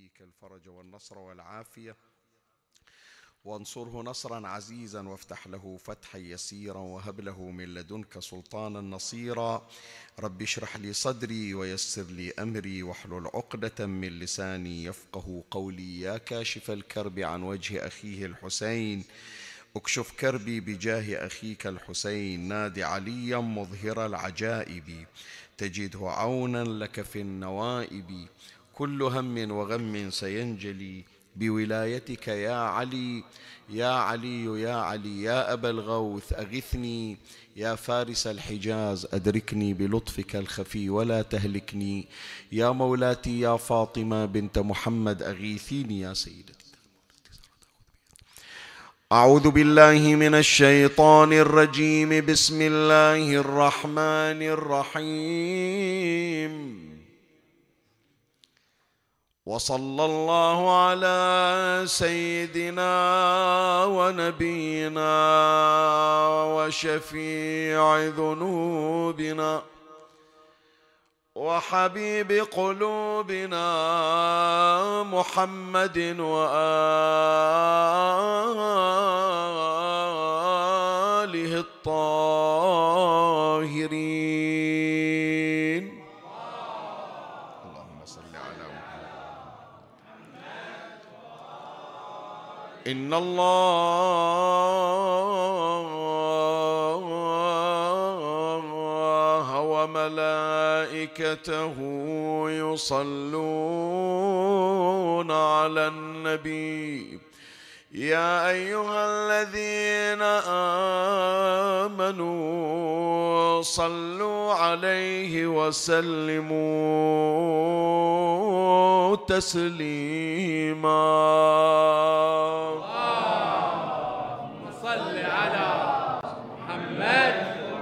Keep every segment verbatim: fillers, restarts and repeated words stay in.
يهديك الفرج والنصر والعافية، وانصره نصرا عزيزا، وافتح له فتحا يسيرا، وهب له من لدنك سلطانا نصيرا. رب اشرح لي صدري ويسر لي أمري، واحلل عقدة من لساني يفقه قولي. يا كاشف الكرب عن وجه أخيه الحسين، اكشف كربي بجاه أخيك الحسين. نادي عليا مظهر العجائب، تجده عونا لك في النوائب. كل هم وغم سينجلي بولايتك يا علي. يا علي يا علي يا أبا الغوث أغثني، يا فارس الحجاز أدركني بلطفك الخفي ولا تهلكني. يا مولاتي يا فاطمة بنت محمد أغيثيني يا سيدتي. أعوذ بالله من الشيطان الرجيم. بسم الله الرحمن الرحيم. وصلى الله على سيدنا ونبينا وشفيع ذنوبنا وحبيب قلوبنا محمد وآله الطاهرين. اللهم صل على محمد. إن الله وملائكته يصلون على النبي. يا أيها الذين آمنوا صلوا عليه وسلموا تسليما. اللهم صل على محمد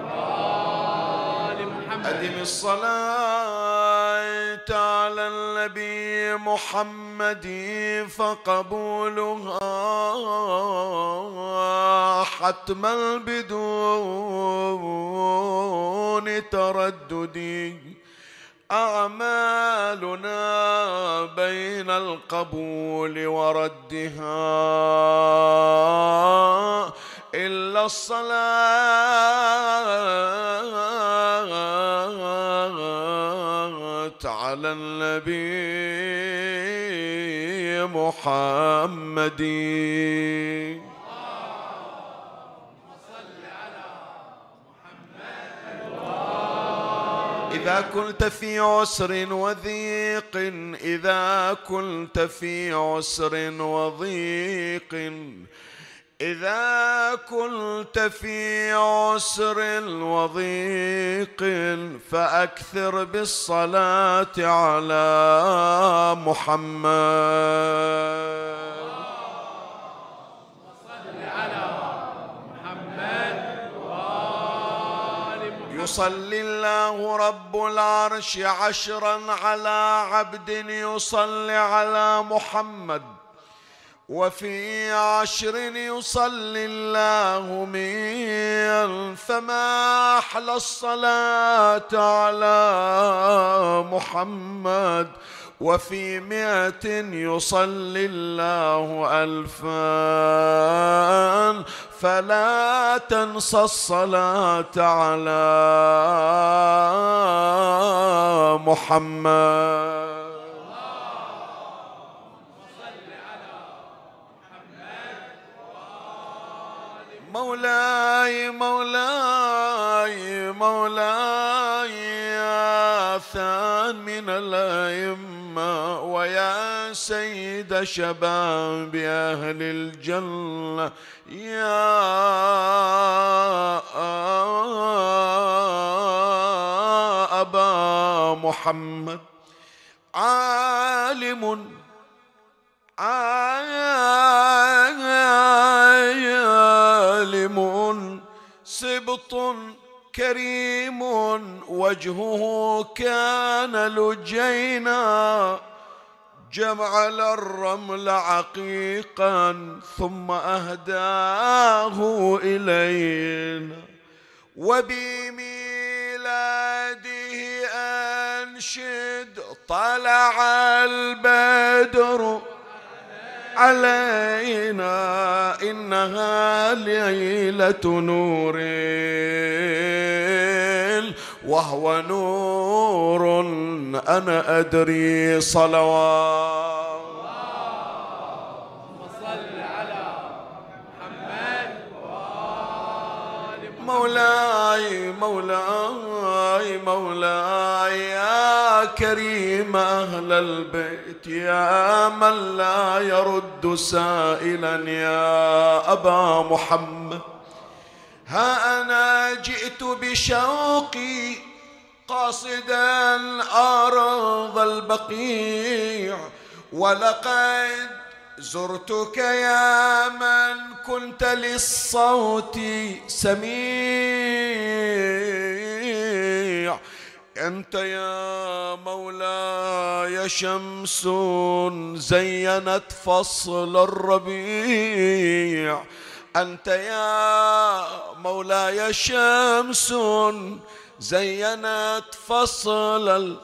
وآل محمد. أدم الصلاة على النبي محمد، فقبولها حتما بدون تردد. أعمالنا بين القبول وردها إلا الصلاة على النبي محمد. إذا كنت في عسر وضيق، إذا كنت في عسر وضيق، إذا كنت في عسر وضيق، فأكثر بالصلاة على محمد. يصلي الله رب العرش عشرا على عبد يصلي على محمد، وفي عشر يصلي الله مئة. فما أحلى الصلاة على محمد، وفي مئة يصلي الله ألفا. فلا تنسى الصلاة على محمد. مولاي مولاي مولاي يا ثان من الأئمة، ويا سيد شباب أهل الجنة، يا أبا محمد. عالم عالم سبط كريم، وجهه كان لجينا، جمع الرمل عقيقا ثم أهداه إلينا. وبميلاده أنشد طلع البدر البدر علينا إنها ليلة نور وهو نور أنا أدري صلوات. اللهم صل على محمد وآل محمد. مولاي مولاي مولاي يا كريم أهل البيت يا من لا يرد سائلا يا أبا محمد، ها أنا جئت بشوقي قاصدا أرض البقيع، ولقد زرتك يا من كنت للصوت سميع. أنت يا مولاي شمس زينت فصل الربيع، أنت يا مولاي شمس زينت فصل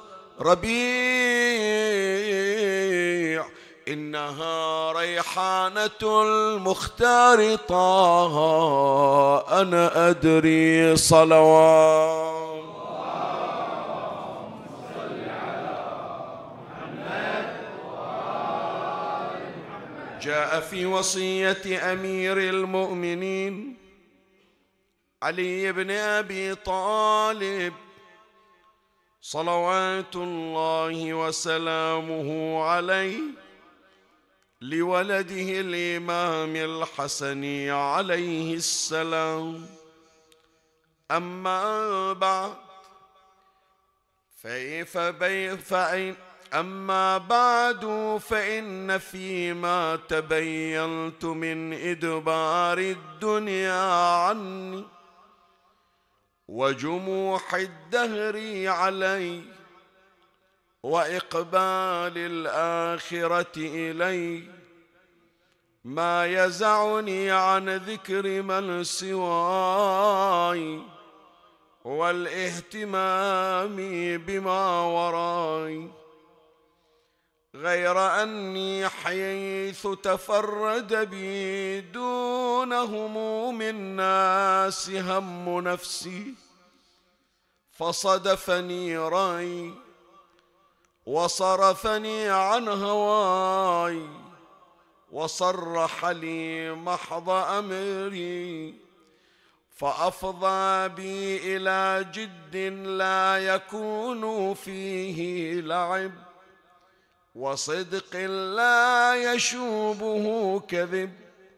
الربيع، إنها ريحانة المختار طه أنا أدري صلوات. جاء في وصية أمير المؤمنين علي بن أبي طالب صلوات الله وسلامه عليه لولده الإمام الحسن عليه السلام: أما بعد فإن أما بعد فإن فيما تبينت من إدبار الدنيا عني وجموح الدهر علي وإقبال الآخرة إلي ما يزعني عن ذكر من سواي والاهتمام بما وراي، غير أني حيث تفرد بي دون هموم الناس هم نفسي فصدفني رأي وصرفني عن هواي وصرح لي محض أمري، فأفضى بي إلى جد لا يكون فيه لعب وصدق لا يشوبه كذب،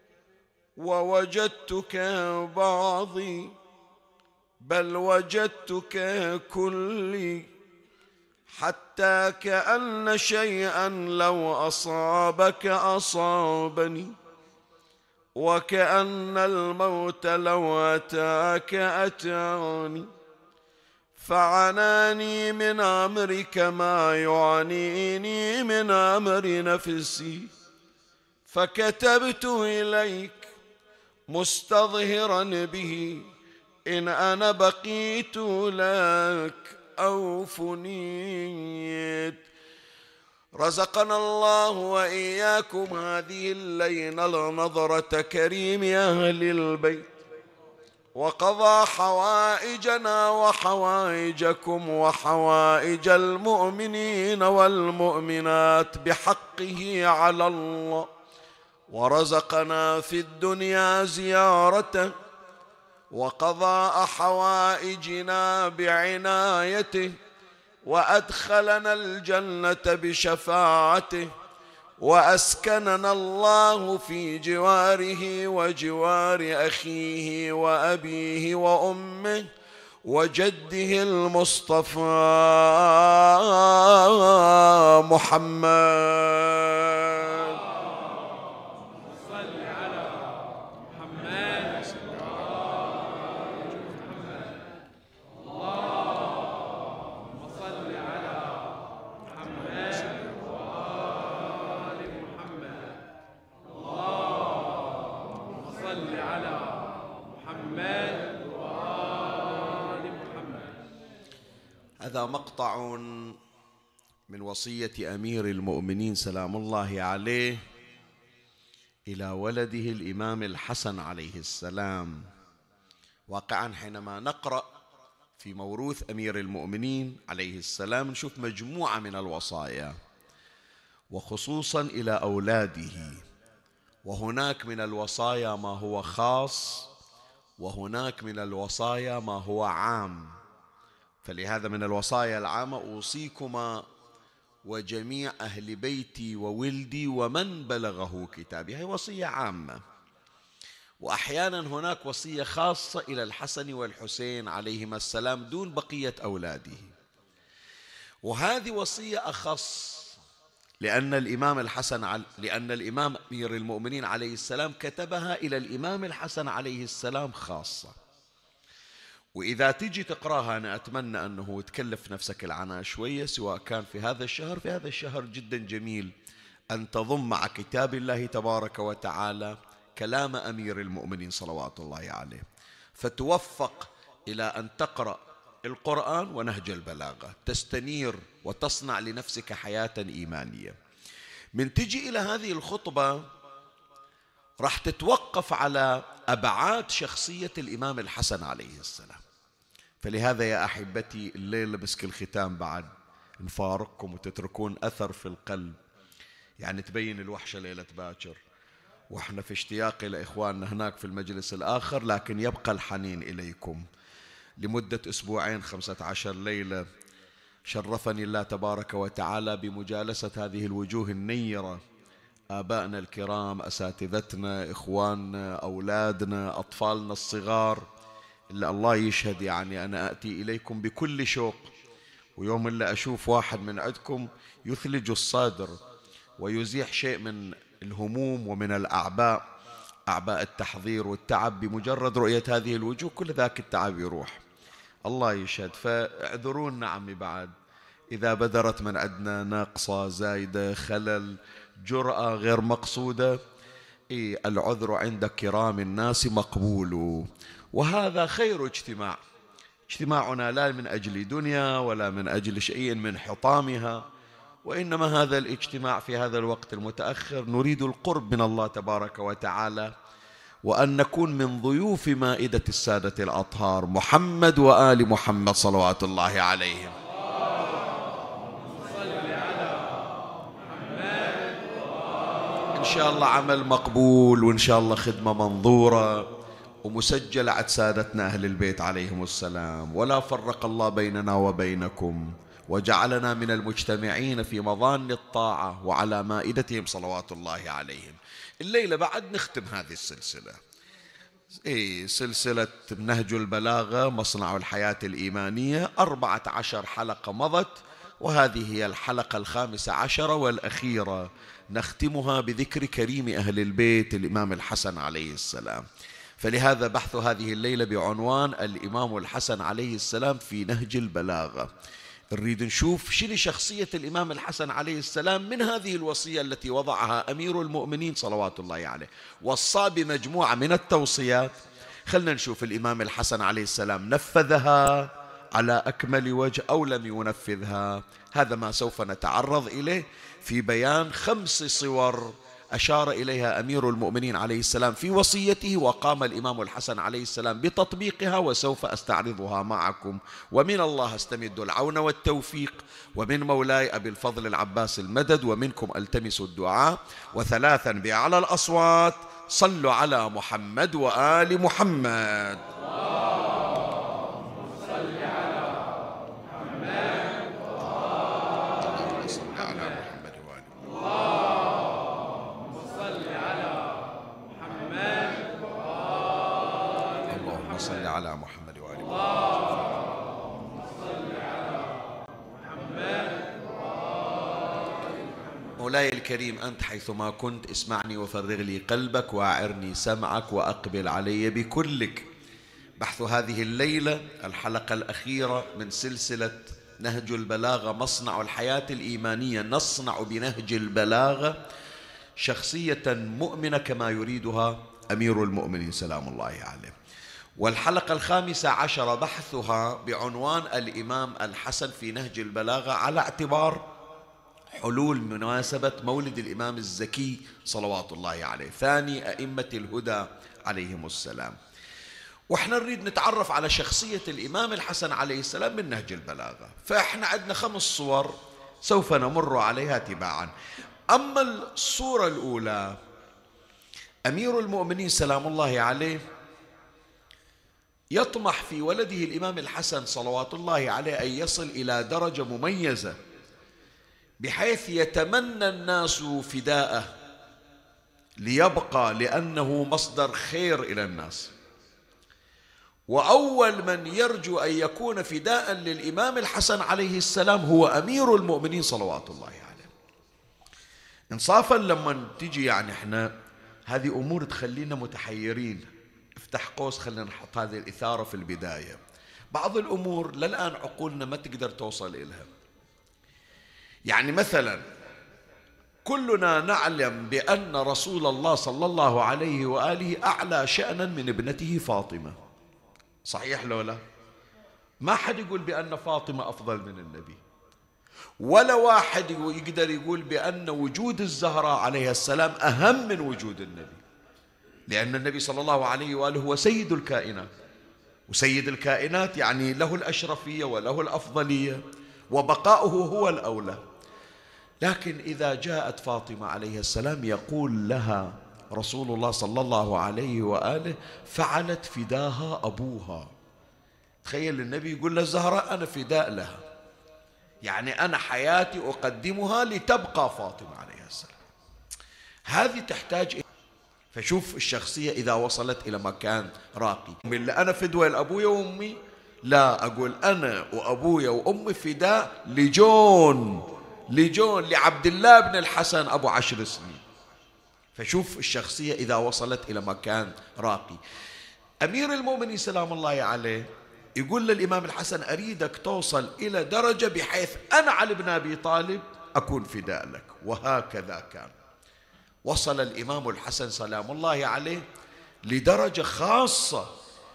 ووجدتك بعضي بل وجدتك كلي، حتى كأن شيئا لو أصابك أصابني، وكأن الموت لو أتاك أتاني، فعناني من أمرك ما يعنيني من أمر نفسي، فكتبت إليك مستظهرا به إن أنا بقيت لك أو فنيت. رزقنا الله وإياكم هذه الليلة نظرة كريم أهل البيت، وقضى حوائجنا وحوائجكم وحوائج المؤمنين والمؤمنات بحقه على الله، ورزقنا في الدنيا زيارته، وقضى حوائجنا بعنايته، وأدخلنا الجنة بشفاعته، وأسكننا الله في جواره وجوار أخيه وأبيه وأمه وجده المصطفى محمد. صل على محمد. اللهم صل على محمد وآل محمد. اللهم صل على محمد وآل محمد. هذا مقطع من وصية أمير المؤمنين سلام الله عليه إلى ولده الإمام الحسن عليه السلام. واقعا حينما نقرأ في موروث أمير المؤمنين عليه السلام نشوف مجموعة من الوصايا، وخصوصا إلى أولاده، وهناك من الوصايا ما هو خاص وهناك من الوصايا ما هو عام. فلهذا من الوصايا العامة: أوصيكما وجميع أهل بيتي وولدي ومن بلغه كتابي. هي وصية عامة. وأحيانا هناك وصية خاصة إلى الحسن والحسين عليهما السلام دون بقية أولاده، وهذه وصية أخص، لأن الإمام الحسن لأن الإمام أمير المؤمنين عليه السلام كتبها إلى الإمام الحسن عليه السلام خاصة. وإذا تجي تقراها، أنا أتمنى أنه تكلف نفسك العناء شوية، سواء كان في هذا الشهر في هذا الشهر جدا جميل أن تضم مع كتاب الله تبارك وتعالى كلام أمير المؤمنين صلوات الله عليه، فتوفق إلى أن تقرأ القرآن ونهج البلاغة، تستنير وتصنع لنفسك حياة إيمانية. من تجي إلى هذه الخطبة راح تتوقف على أبعاد شخصية الإمام الحسن عليه السلام. فلهذا يا أحبتي الليلة مسك الختام بعد نفارقكم وتتركون أثر في القلب، يعني تبين الوحشة ليلة باكر، وإحنا في اشتياق إلى إخواننا هناك في المجلس الآخر، لكن يبقى الحنين إليكم. لمدة أسبوعين خمسة عشر ليلة شرفني الله تبارك وتعالى بمجالسة هذه الوجوه النيرة، آبائنا الكرام، أساتذتنا، إخواننا، أولادنا، أطفالنا الصغار، اللي الله يشهد يعني أنا أتي إليكم بكل شوق، ويوم اللي أشوف واحد من عندكم يثلج الصدر ويزيح شيء من الهموم ومن الأعباء، أعباء التحضير والتعب، بمجرد رؤية هذه الوجوه كل ذاك التعب يروح. الله يشهد. فاعذرونا عمي بعد إذا بدرت من عندنا ناقصة زايدة، خلل، جرأة غير مقصودة. إيه، العذر عند كرام الناس مقبول، وهذا خير اجتماع. اجتماعنا لا من أجل دنيا ولا من أجل شيء من حطامها، وإنما هذا الاجتماع في هذا الوقت المتأخر نريد القرب من الله تبارك وتعالى، وأن نكون من ضيوف مائدة السادة الأطهار محمد وآل محمد صلوات الله عليهم. إن شاء الله عمل مقبول، وإن شاء الله خدمة منظورة ومسجلة عند سادتنا أهل البيت عليهم السلام. ولا فرق الله بيننا وبينكم، وجعلنا من المجتمعين في مظان الطاعة وعلى مائدتهم صلوات الله عليهم. الليلة بعد نختم هذه السلسلة، إيه، سلسلة نهج البلاغة مصنع الحياة الإيمانية. أربعة عشر حلقة مضت، وهذه هي الحلقة الخامسة عشرة والأخيرة، نختمها بذكر كريم أهل البيت الإمام الحسن عليه السلام. فلهذا بحث هذه الليلة بعنوان الإمام الحسن عليه السلام في نهج البلاغة. نريد نشوف شنو شخصية الإمام الحسن عليه السلام من هذه الوصية التي وضعها أمير المؤمنين صلوات الله عليه. وصى بمجموعة من التوصيات، خلنا نشوف الإمام الحسن عليه السلام نفذها على أكمل وجه أو لم ينفذها. هذا ما سوف نتعرض إليه في بيان خمس صور أشار إليها أمير المؤمنين عليه السلام في وصيته، وقام الإمام الحسن عليه السلام بتطبيقها، وسوف أستعرضها معكم. ومن الله استمد العون والتوفيق، ومن مولاي أبي الفضل العباس المدد، ومنكم ألتمس الدعاء. وثلاثا بأعلى الأصوات: صلوا على محمد وآل محمد. صل على محمد وآل محمد. مولاي الكريم، أنت حيثما كنت اسمعني وفرغ لي قلبك وأعرني سمعك وأقبل علي بكلك. بحث هذه الليلة الحلقة الأخيرة من سلسلة نهج البلاغة مصنع الحياة الإيمانية. نصنع بنهج البلاغة شخصية مؤمنة كما يريدها أمير المؤمنين سلام الله عليه. والحلقة الخامسة عشرة بحثها بعنوان الإمام الحسن في نهج البلاغة على اعتبار حلول مناسبة مولد الإمام الزكي صلوات الله عليه، ثاني أئمة الهدى عليهم السلام. وإحنا نريد نتعرف على شخصية الإمام الحسن عليه السلام من نهج البلاغة، فإحنا عندنا خمس صور سوف نمر عليها تباعا. أما الصورة الأولى، أمير المؤمنين سلام الله عليه يطمح في ولده الإمام الحسن صلوات الله عليه أن يصل إلى درجة مميزة بحيث يتمنى الناس فداءه ليبقى، لأنه مصدر خير إلى الناس. وأول من يرجو أن يكون فداء للإمام الحسن عليه السلام هو أمير المؤمنين صلوات الله عليه. إنصافا لما تجي يعني إحنا هذه أمور تخلينا متحيرين، افتح قوس خلينا نحط هذه الإثارة في البداية. بعض الأمور للآن عقولنا ما تقدر توصل إليها. يعني مثلا كلنا نعلم بأن رسول الله صلى الله عليه وآله أعلى شأنا من ابنته فاطمة، صحيح لو لا؟ ما حد يقول بأن فاطمة أفضل من النبي، ولا واحد يقدر يقول بأن وجود الزهراء عليها السلام أهم من وجود النبي، لأن النبي صلى الله عليه وآله هو سيد الكائنات، وسيد الكائنات يعني له الأشرفية وله الأفضلية وبقاؤه هو الأولى. لكن إذا جاءت فاطمة عليه السلام يقول لها رسول الله صلى الله عليه وآله فعلت فداها أبوها. تخيل النبي يقول للزهراء أنا فداء لها، يعني أنا حياتي أقدمها لتبقى فاطمة عليه السلام. هذه تحتاج. فشوف الشخصية إذا وصلت إلى مكان راقي، من أنا فدوة لأبويا وأمي، لا أقول أنا وأبويا وأمي فداء لجون لجون لعبد الله بن الحسن أبو عشر سنين. فشوف الشخصية إذا وصلت إلى مكان راقي. أمير المؤمنين سلام الله عليه يقول للإمام الحسن أريدك توصل إلى درجة بحيث أنا علي بن أبي طالب أكون فداء لك، وهكذا كان. وصل الإمام الحسن سلام الله عليه لدرجة خاصة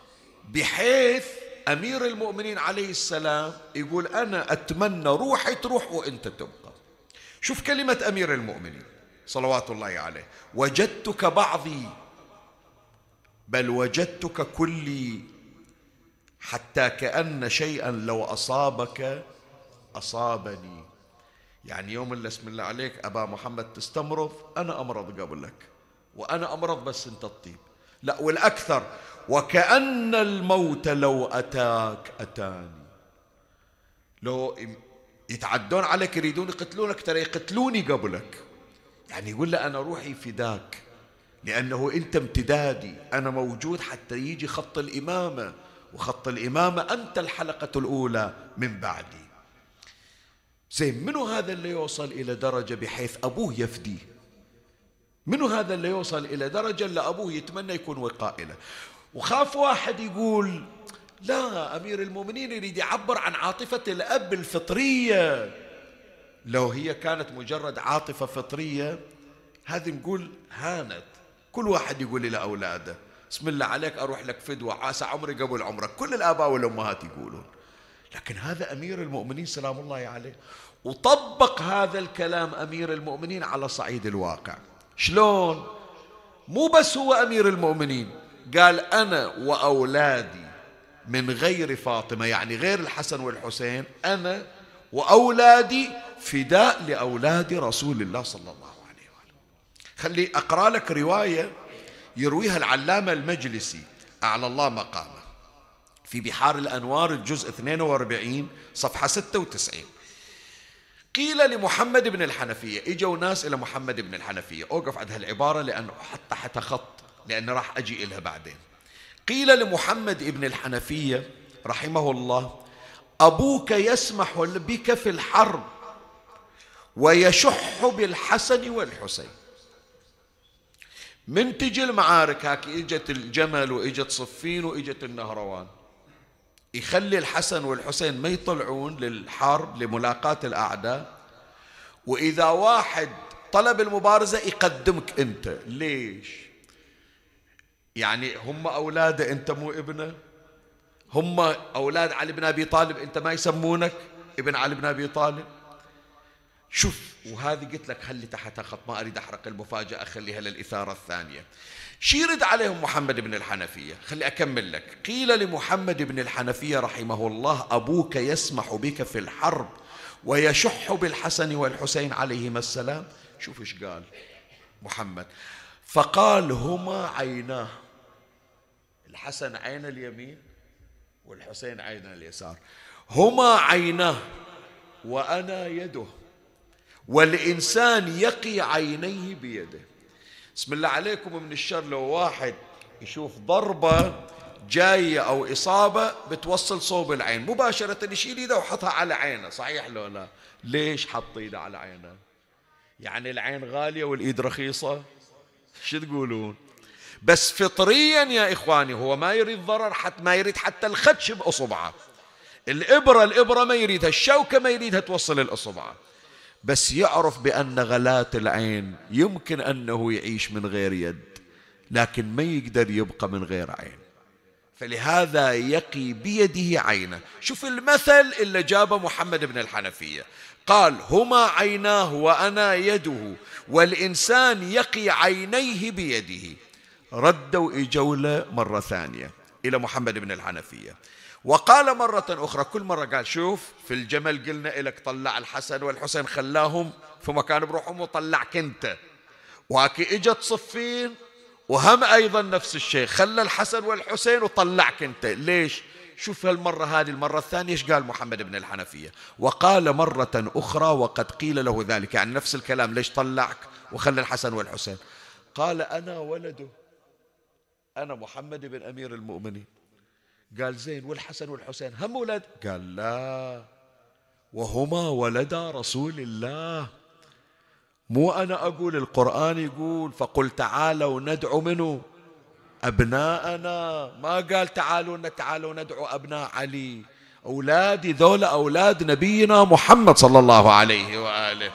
بحيث أمير المؤمنين عليه السلام يقول أنا أتمنى روحي تروح وأنت تبقى. شوف كلمة أمير المؤمنين صلوات الله عليه: وجدتك بعضي بل وجدتك كلي، حتى كأن شيئا لو أصابك أصابني. يعني يوم اللي اسم الله عليك أبا محمد تستمرض أنا أمرض قبلك، وأنا أمرض بس أنت الطيب، لا والأكثر وكأن الموت لو أتاك أتاني. لو يتعدون عليك يريدون يقتلونك ترى يقتلوني قبلك. يعني يقول له أنا روحي فداك لأنه أنت امتدادي، أنا موجود حتى يجي خط الإمامة، وخط الإمامة أنت الحلقة الأولى من بعدي. زين، منو هذا اللي يوصل إلى درجة بحيث أبوه يفديه؟ منو هذا اللي يوصل إلى درجة اللي أبوه يتمنى يكون وقاء له؟ وخاف واحد يقول لا، أمير المؤمنين يريد يعبر عن عاطفة الأب الفطرية. لو هي كانت مجرد عاطفة فطرية هذه نقول هانت، كل واحد يقول إلى أولاده بسم الله عليك أروح لك فدوة، عاسى عمري قبل عمرك، كل الآباء والأمهات يقولون. لكن هذا أمير المؤمنين سلام الله عليه، وطبق هذا الكلام أمير المؤمنين على صعيد الواقع. شلون؟ مو بس هو أمير المؤمنين، قال أنا وأولادي من غير فاطمة، يعني غير الحسن والحسين، أنا وأولادي فداء لأولاد رسول الله صلى الله عليه وآله. خلي أقرأ لك رواية يرويها العلامة المجلسي أعلى الله مقامه في بحار الأنوار الجزء اثنين وأربعين صفحة ستة وتسعين. قيل لمحمد بن الحنفية، اجوا ناس إلى محمد بن الحنفية، أوقف عند هالعبارة لأنه حتى حتى خط، لأن راح أجي إلها بعدين. قيل لمحمد بن الحنفية رحمه الله: أبوك يسمح بك في الحرب ويشح بالحسن والحسين. من تجي المعارك هاك، اجت الجمل واجت صفين واجت النهروان، يخلي الحسن والحسين ما يطلعون للحرب لملاقاة الأعداء، وإذا واحد طلب المبارزة يقدمك أنت. ليش؟ يعني هم أولاده أنت مو ابنه، هم أولاد علي بن أبي طالب أنت ما يسمونك ابن علي بن أبي طالب. شوف، وهذه قلت لك خلي تحتها خط، ما أريد أحرق المفاجأة، خليها للإثارة الثانية. شي يرد عليهم محمد بن الحنفية؟ خلي أكمل لك. قيل لمحمد بن الحنفية رحمه الله: أبوك يسمح بك في الحرب ويشح بالحسن والحسين عليهما السلام. شوف إيش قال محمد، فقال: هما عيناه، الحسن عين اليمين والحسين عين اليسار، هما عيناه وأنا يده، والإنسان يقي عينيه بيده. بسم الله عليكم من الشر، لو واحد يشوف ضربة جاية أو إصابة بتوصل صوب العين مباشرة يشيل يده وحطها على عينه، صحيح لو لا؟ ليش حط يده على عينه؟ يعني العين غالية والإيد رخيصة؟ شو تقولون؟ بس فطريا يا إخواني هو ما يريد ضرر، حتى ما يريد حتى الخدش بأصبعه، الإبرة الإبرة ما يريدها، الشوكة ما يريدها توصل الأصبع، بس يعرف بأن غلات العين يمكن أنه يعيش من غير يد، لكن ما يقدر يبقى من غير عين، فلهذا يقي بيده عينه. شوف المثل اللي جابه محمد بن الحنفية، قال: هما عيناه وأنا يده، والإنسان يقي عينيه بيده. ردوا إجولة مرة ثانية إلى محمد بن الحنفية، وقال مرة أخرى، كل مرة قال: شوف، في الجمل قلنا إلك طلع الحسن والحسين، خلاهم في مكان بروحهم وطلعك أنت، وهكي إجت صفين وهم أيضا نفس الشيء، خلى الحسن والحسين وطلعك أنت. ليش؟ شوف هالمرة هذه المرة الثانية إيش قال محمد بن الحنفية، وقال مرة أخرى وقد قيل له ذلك، يعني نفس الكلام، ليش طلعك وخلى الحسن والحسين؟ قال: أنا ولده، أنا محمد بن أمير المؤمنين. قال: زين، والحسن والحسين هم ولد؟ قال: لا، وهما ولدا رسول الله، مو أنا أقول، القرآن يقول: فقل تعالوا ندعو منه أبناءنا، ما قال تعالوا تعالوا ندعو أبناء علي، أولادي ذولا أولاد نبينا محمد صلى الله عليه وآله.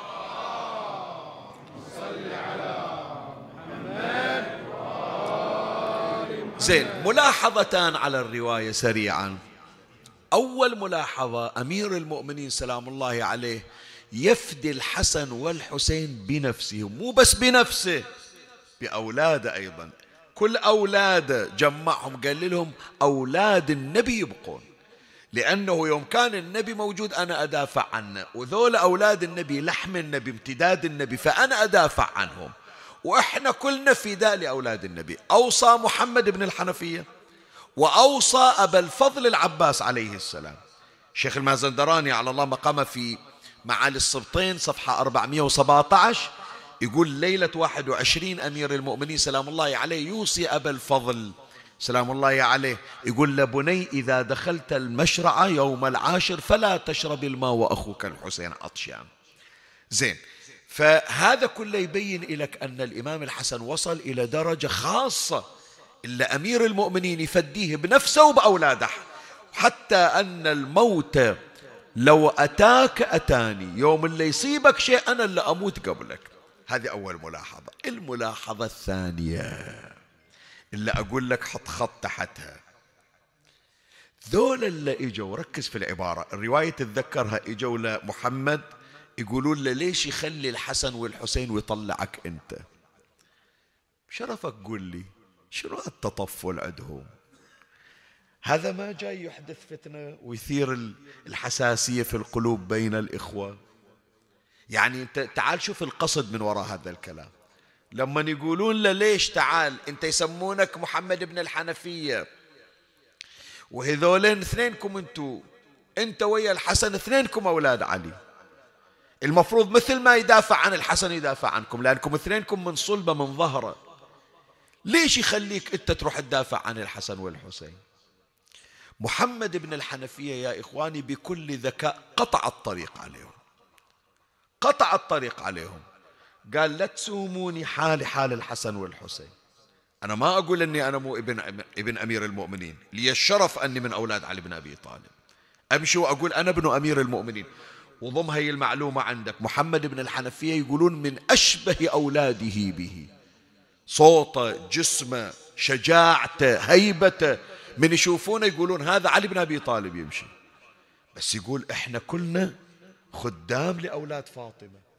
زين، ملاحظتان على الرواية سريعا. أول ملاحظة، أمير المؤمنين سلام الله عليه يفدي الحسن والحسين بنفسه، مو بس بنفسه، بأولاده أيضا، كل أولاده جمعهم، قال لهم أولاد النبي يبقون، لأنه يوم كان النبي موجود أنا أدافع عنه، وذول أولاد النبي لحم النبي امتداد النبي، فأنا أدافع عنهم، وإحنا كلنا فداء لأولاد النبي. أوصى محمد بن الحنفية وأوصى أبا الفضل العباس عليه السلام. الشيخ المازندراني على الله مقامه في معالي السبطين صفحة أربعمئة وسبعة عشر يقول: ليلة واحد وعشرين أمير المؤمنين سلام الله عليه يوصي أبا الفضل سلام الله عليه، يقول له: بني إذا دخلت المشرعة يوم العاشر فلا تشرب الماء وأخوك الحسين عطشان. زين، فهذا كله يبين لك أن الإمام الحسن وصل إلى درجة خاصة إلا أمير المؤمنين يفديه بنفسه وبأولاده، حتى أن الموت لو أتاك أتاني، يوم اللي يصيبك شيء أنا اللي أموت قبلك. هذه أول ملاحظة. الملاحظة الثانية اللي أقول لك حط خط تحتها، ذول اللي إجوا، ركز في العبارة، الرواية تتذكرها، إجوا لمحمد يقولون له: ليش يخلي الحسن والحسين ويطلعك أنت؟ شرفك قول لي شنو التطفل عندهم؟ هذا ما جاي يحدث فتنة ويثير الحساسية في القلوب بين الإخوة؟ يعني انت تعال شوف القصد من وراء هذا الكلام. لما يقولون له: ليش تعال انت يسمونك محمد بن الحنفية، وهذولين اثنينكم انتو، انت ويا الحسن اثنينكم أولاد علي، المفروض مثل ما يدافع عن الحسن يدافع عنكم، لأنكم اثنينكم من صلبة من ظهره، ليش يخليك انت تروح تدافع عن الحسن والحسين؟ محمد بن الحنفية يا إخواني بكل ذكاء قطع الطريق عليهم، قطع الطريق عليهم، قال: لا تسوموني حال حال الحسن والحسين، أنا ما أقول أني أنا مو ابن, ابن أمير المؤمنين، لي الشرف أني من أولاد علي بن أبي طالب، أمشي وأقول أنا ابن أمير المؤمنين. وضم هي المعلومة عندك، محمد بن الحنفية يقولون من أشبه أولاده به، صوته، جسمه، شجاعته، هيبته، من يشوفونه يقولون هذا علي بن أبي طالب يمشي. بس يقول: إحنا كلنا خدام لأولاد فاطمة،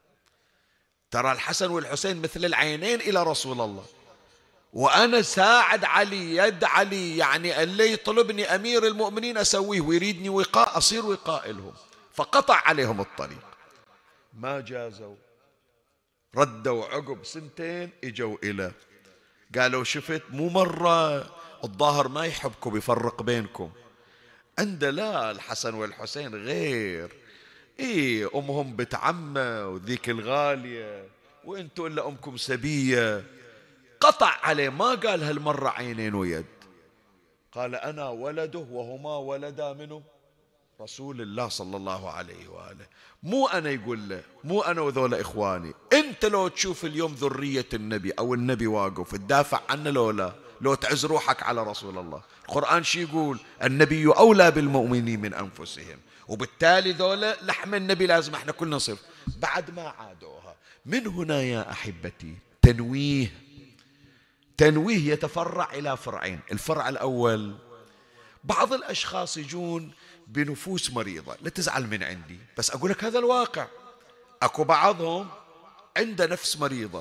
ترى الحسن والحسين مثل العينين إلى رسول الله، وأنا ساعد علي، يد علي، يعني اللي يطلبني أمير المؤمنين أسويه، ويريدني وقاء أصير وقاء لهم. فقطع عليهم الطريق، ما جازوا. ردوا عقب سنتين اجوا إلى قالوا شفت مو مرة الظاهر ما يحبكم يفرق بينكم. عند لا الحسن والحسين غير، ايه امهم بنت عمه وذيك الغالية وانتوا الا امكم سبية. قطع عليه، ما قال هالمرة عينين ويد، قال انا ولده وهما ولدا منه رسول الله صلى الله عليه وآله. مو أنا يقول له، مو أنا وذولا إخواني. أنت لو تشوف اليوم ذرية النبي أو النبي واقف تدافع عنه لو لا، لو تعز روحك على رسول الله. القرآن شي يقول؟ النبي أولى بالمؤمنين من أنفسهم، وبالتالي ذولا لحم النبي لازم احنا كلنا نصير. بعد ما عادوها. من هنا يا أحبتي تنويه، تنويه يتفرع إلى فرعين. الفرع الأول، بعض الأشخاص يجون بنفوس مريضة، لا تزعل من عندي بس أقول لك هذا الواقع. أكو بعضهم عنده نفس مريضة،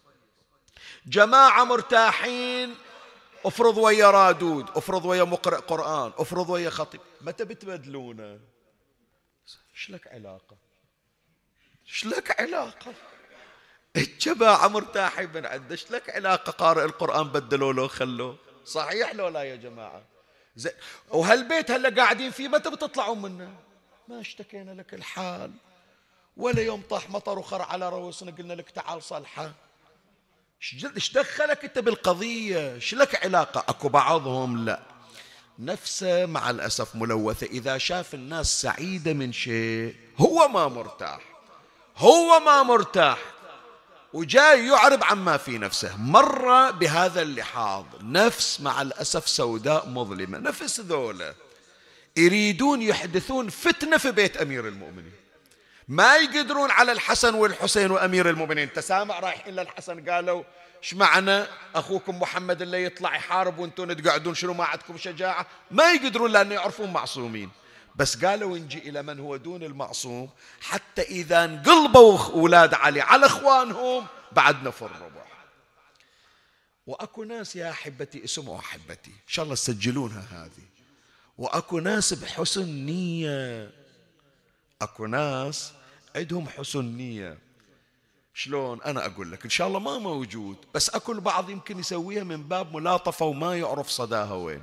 جماعة مرتاحين، افرض ويا رادود، افرض ويا مقرئ قرآن، افرض ويا خطيب، متى بتبدلونه؟ شلك علاقة؟ شلك علاقة؟ الجماعة مرتاحين من عنده، شلك علاقة قارئ القرآن بدلوا له خلوه؟ صحيح لو لا يا جماعة؟ زي وهالبيت هلا قاعدين فيه متى بتطلعون منه؟ ما اشتكينا لك الحال، ولا يوم طاح مطر وخر على رؤوسنا قلنا لك تعال صلحه. ايش دخلك انت بالقضية؟ ايش لك علاقة؟ اكو بعضهم لا، نفسه مع الأسف ملوثة، إذا شاف الناس سعيدة من شيء هو ما مرتاح، هو ما مرتاح، وجاي يعرب عما في نفسه. مر بهذا اللحاظ نفس مع الأسف سوداء مظلمة. نفس ذولا يريدون يحدثون فتنة في بيت أمير المؤمنين، ما يقدرون على الحسن والحسين وأمير المؤمنين. تسامع رايحين للحسن قالوا ايش معنى أخوكم محمد اللي يطلع يحارب وانتم تقعدون شنو ما عندكم شجاعة؟ ما يقدرون لأن يعرفون معصومين. بس قالوا نجي إلى من هو دون المعصوم، حتى إذا انقلبوا أولاد علي على إخوانهم بعدنا في الربع. وأكو ناس يا أحبتي، اسمعوا أحبتي إن شاء الله تسجلونها هذه، وأكو ناس بحسن نية، أكو ناس عندهم حسن نية. شلون؟ أنا أقول لك إن شاء الله ما موجود، بس أكو البعض يمكن يسويها من باب ملاطفة وما يعرف صداها وين.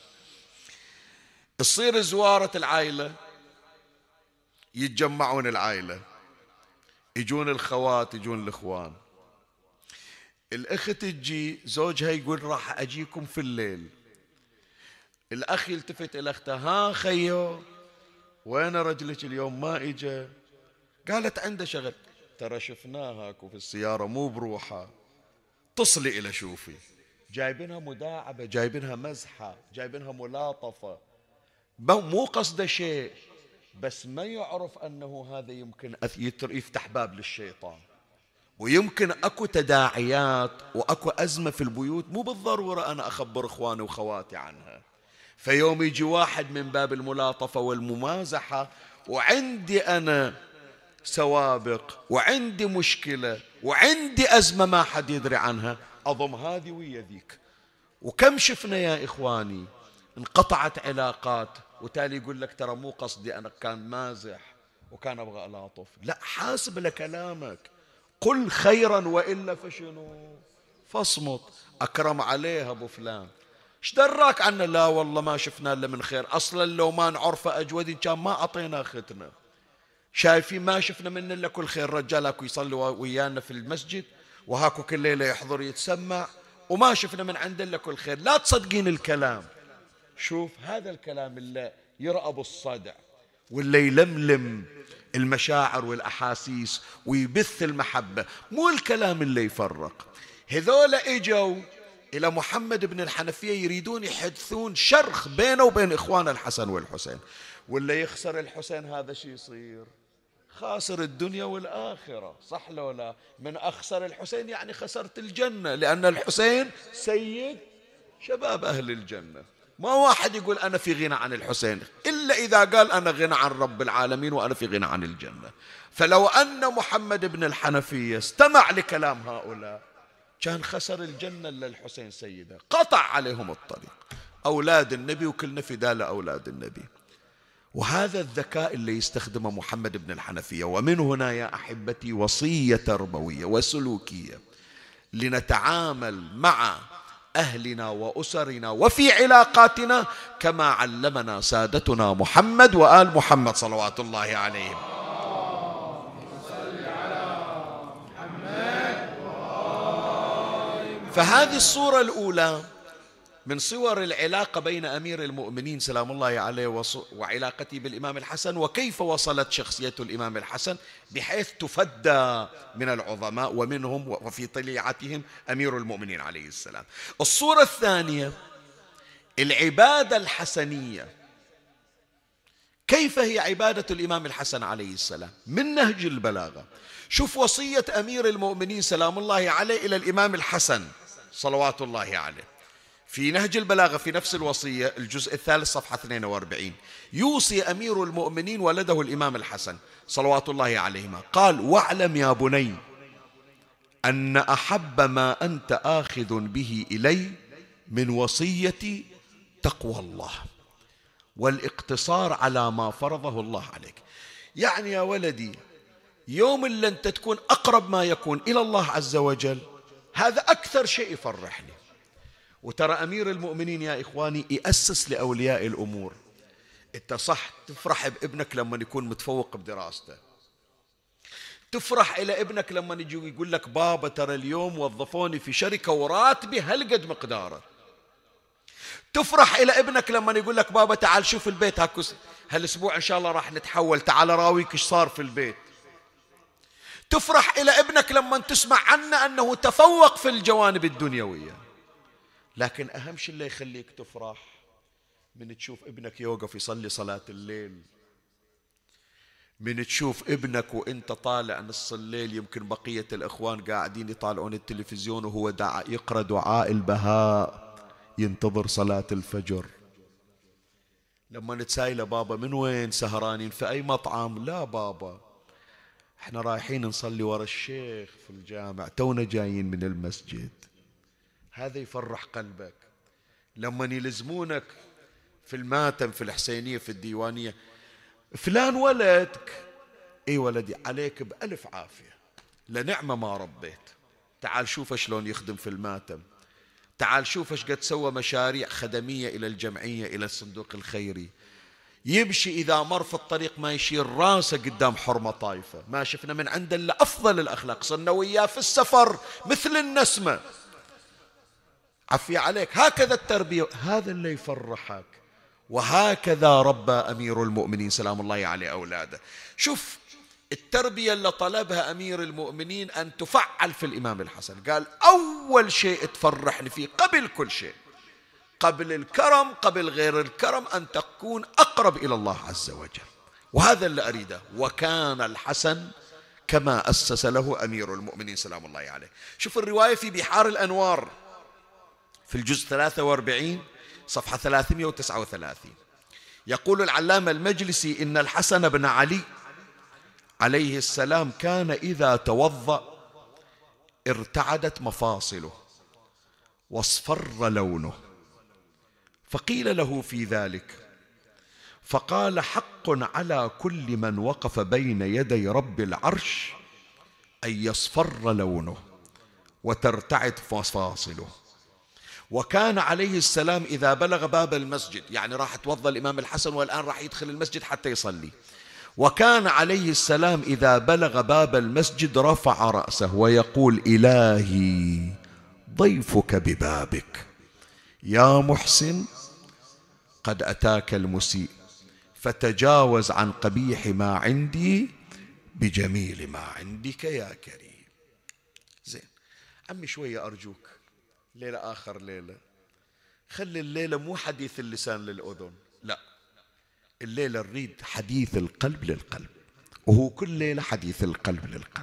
تصير زوارة العائلة، يتجمعون العائلة، يجون الخوات، يجون الإخوان، الأخت تجي زوجها يقول راح أجيكم في الليل، الأخ يلتفت إلى أخته، ها خيو وين رجلك اليوم ما إجا؟ قالت عنده شغل. ترى شفناها في السيارة مو بروحها، تصلي إلى شوفي، جايبينها مداعبة، جايبينها مزحة، جايبينها ملاطفة، مو قصد شيء، بس ما يعرف أنه هذا يمكن يفتح باب للشيطان. ويمكن أكو تداعيات وأكو أزمة في البيوت مو بالضرورة أنا أخبر إخواني وخواتي عنها. فيوم يجي واحد من باب الملاطفة والممازحة وعندي أنا سوابق وعندي مشكلة وعندي أزمة ما حد يدري عنها، أضم هذه ويا ذيك. وكم شفنا يا إخواني انقطعت علاقات وتالي يقول لك ترى مو قصدي، أنا كان مازح وكان أبغى ألاطف. لا، حاسب لكلامك، قل خيرا وإلا فشنو فاصمت. أكرم عليها أبو فلان، ايش دراك عنا؟ لا والله ما شفنا إلا من خير، أصلا لو ما نعرفه أجودي كان ما أعطينا أختنا، شايفين ما شفنا منه إلا كل خير. رجال أكو يصلي ويانا في المسجد وهاكو كل ليلة يحضر يتسمع وما شفنا من عنده إلا كل خير. لا تصدقين الكلام. شوف هذا الكلام اللي يرأب الصدع واللي يلملم المشاعر والأحاسيس ويبث المحبة، مو الكلام اللي يفرق. هذول اجوا إلى محمد بن الحنفية يريدون يحدثون شرخ بينه وبين إخوان الحسن والحسين، واللي يخسر الحسين هذا شي يصير خاسر الدنيا والآخرة، صح لو لا؟ من أخسر الحسين يعني خسرت الجنة، لأن الحسين سيد شباب أهل الجنة. ما واحد يقول أنا في غنى عن الحسين إلا إذا قال أنا غنى عن رب العالمين وأنا في غنى عن الجنة. فلو أن محمد بن الحنفية استمع لكلام هؤلاء كان خسر الجنة للحسين سيده، قطع عليهم الطريق. أولاد النبي وكلنا فداء لأولاد النبي. وهذا الذكاء اللي يستخدمه محمد بن الحنفية. ومن هنا يا أحبتي وصية تربوية وسلوكية لنتعامل مع أهلنا وأسرنا وفي علاقاتنا كما علمنا سادتنا محمد وآل محمد صلوات الله عليهم. فهذه الصورة الأولى من صور العلاقة بين أمير المؤمنين سلام الله عليه وعلاقته بالإمام الحسن، وكيف وصلت شخصية الإمام الحسن بحيث تفدى من العظماء ومنهم وفي طليعتهم أمير المؤمنين عليه السلام. الصورة الثانية العبادة الحسنية، كيف هي عبادة الإمام الحسن عليه السلام من نهج البلاغة. شوف وصية أمير المؤمنين سلام الله عليه إلى الإمام الحسن صلوات الله عليه في نهج البلاغة في نفس الوصية الجزء الثالث صفحة اثنين وأربعين. يوصي أمير المؤمنين ولده الإمام الحسن صلوات الله عليهما، قال: واعلم يا بني أن أحب ما أنت آخذ به إلي من وصيتي تقوى الله والاقتصار على ما فرضه الله عليك. يعني يا ولدي يوم اللي أنت تكون أقرب ما يكون إلى الله عز وجل هذا أكثر شيء يفرحني. وترى أمير المؤمنين يا إخواني يأسس لأولياء الأمور. أنت صح تفرح بابنك لما يكون متفوق بدراسته، تفرح إلى ابنك لما يجي يقول لك بابا ترى اليوم وظفوني في شركة وراتبي هالقد مقداره، تفرح إلى ابنك لما يقول لك بابا تعال شوف البيت هاكو هالأسبوع إن شاء الله راح نتحول، تعال راويك إيش صار في البيت. تفرح إلى ابنك لما تسمع عنه أنه تفوق في الجوانب الدنيوية. لكن أهم شيء اللي يخليك تفرح من تشوف ابنك يوقف يصلي صلاة الليل، من تشوف ابنك وانت طالع نص الليل يمكن بقية الإخوان قاعدين يطالعون التلفزيون وهو دعا يقرأ دعاء البهاء ينتظر صلاة الفجر. لما نتسايله بابا من وين سهرانين في أي مطعم؟ لا بابا احنا رايحين نصلي ورا الشيخ في الجامع تونا جايين من المسجد. هذا يفرح قلبك. لما يلزمونك في الماتم في الحسينية في الديوانية فلان ولدك، اي ولدي عليك بألف عافية لنعمة ما ربيت، تعال شوف شلون يخدم في الماتم، تعال شوف ايش قد سوى مشاريع خدمية إلى الجمعية إلى الصندوق الخيري. يمشي إذا مر في الطريق ما يشير راسه قدام حرمة طايفة. ما شفنا من عنده إلا أفضل الأخلاق، صرنا وياه في السفر مثل النسمة. عفي عليك. هكذا التربية، هذا اللي يفرحك. وهكذا ربى أمير المؤمنين سلام الله عليه أولاده. شوف التربية اللي طلبها أمير المؤمنين أن تفعل في الإمام الحسن. قال أول شيء تفرحني فيه قبل كل شيء، قبل الكرم قبل غير الكرم، أن تكون أقرب إلى الله عز وجل. وهذا اللي أريده. وكان الحسن كما أسس له أمير المؤمنين سلام الله عليه. شوف الرواية في بحار الأنوار في الجزء ثلاثة وأربعين صفحة ثلاثمئة وتسعة وثلاثين. يقول العلامة المجلسي إن الحسن بن علي عليه السلام كان إذا توضأ ارتعدت مفاصله واصفر لونه، فقيل له في ذلك فقال حق على كل من وقف بين يدي رب العرش أن يصفر لونه وترتعد مفاصله. وكان عليه السلام إذا بلغ باب المسجد، يعني راح توضأ الإمام الحسن والآن راح يدخل المسجد حتى يصلي، وكان عليه السلام إذا بلغ باب المسجد رفع رأسه ويقول إلهي ضيفك ببابك يا محسن قد أتاك المسيء فتجاوز عن قبيح ما عندي بجميل ما عندك يا كريم. زين عمي شوية أرجوك، ليلة آخر ليلة خلي الليلة مو حديث اللسان للأذن، لا الليلة نريد حديث القلب للقلب، وهو كل ليلة حديث القلب للقلب.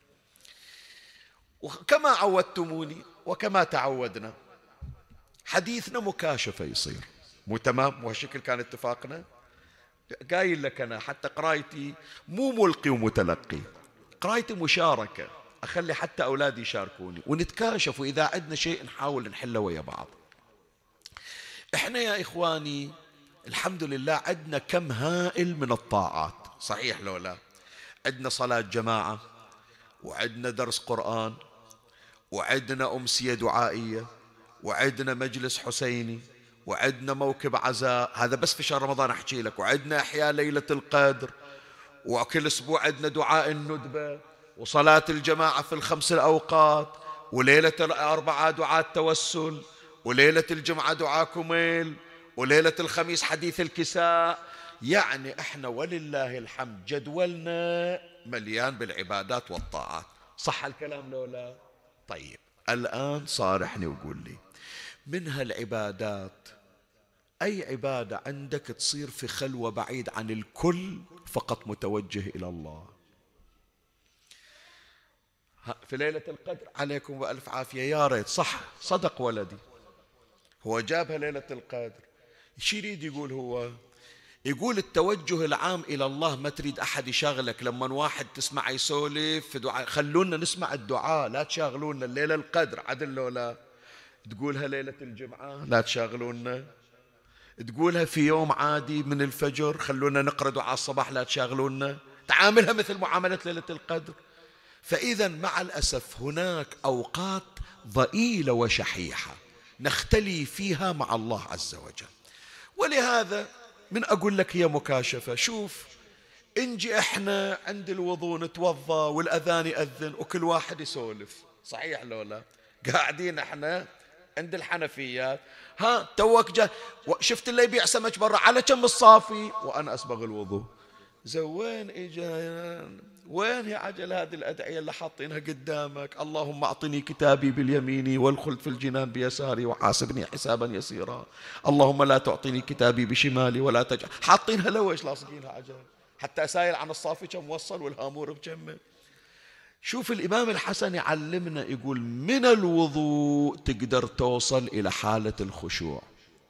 وكما عودتموني وكما تعودنا حديثنا مكاشفة يصير مو تمام؟ وهالشكل كان اتفاقنا. قايل لك أنا حتى قرايتي مو ملقي ومتلقي، قرايتي مشاركة، أخلي حتى أولادي يشاركوني ونتكاشف، وإذا عندنا شيء نحاول نحله ويا بعض. إحنا يا إخواني الحمد لله عندنا كم هائل من الطاعات، صحيح لو لا؟ عندنا صلاة جماعة، وعندنا درس قرآن، وعندنا أمسية دعائية، وعندنا مجلس حسيني، وعندنا موكب عزاء، هذا بس في شهر رمضان أحكي لك، وعندنا إحياء ليلة القدر، وكل أسبوع عندنا دعاء الندبة، وصلاة الجماعة في الخمس الأوقات، وليلة الأربعاء دعاء التوسل، وليلة الجمعة دعاء كميل، وليلة الخميس حديث الكساء. يعني احنا ولله الحمد جدولنا مليان بالعبادات والطاعات، صح الكلام لو لا؟ طيب الآن صارحني وقول لي من هالعبادات أي عبادة عندك تصير في خلوة بعيد عن الكل فقط متوجه إلى الله؟ في ليلة القدر عليكم بألف عافية، يا ريت، صح صدق ولدي، هو جابها ليلة القدر. ايش يريد يقول هو؟ يقول التوجه العام إلى الله، ما تريد أحد يشغلك. لما واحد تسمع يسولف في دعاء، خلونا نسمع الدعاء، لا تشاغلونا. الليلة القدر عدل لو لا؟ تقولها ليلة الجمعة، لا تشاغلونا. تقولها في يوم عادي من الفجر، خلونا نقرأ دعاء الصباح، لا تشاغلونا. تعاملها مثل معاملة ليلة القدر. فإذا مع الأسف هناك أوقات ضئيلة وشحيحة نختلي فيها مع الله عز وجل، ولهذا من أقول لك هي مكاشفة. شوف، انجي احنا عند الوضوء نتوضا والأذان يأذن وكل واحد يسولف، صحيح لو لا؟ قاعدين احنا عند الحنفيات، ها توك جا شفت اللي يبيع سمك برا على كم الصافي وأنا أسبغ الوضوء. زوين إجا، وين يا عجل هذه الأدعية اللي حاطينها قدامك؟ اللهم أعطني كتابي باليمين والخلد في الجنان بيساري وحاسبني حسابا يسيرا، اللهم لا تعطيني كتابي بشمالي ولا تجعل، حاطينها لويش لاصقينها عجل، حتى أسايل عن الصافي كم وصل والهامور بجمه. شوف الإمام الحسن يعلمنا، يقول من الوضوء تقدر توصل إلى حالة الخشوع.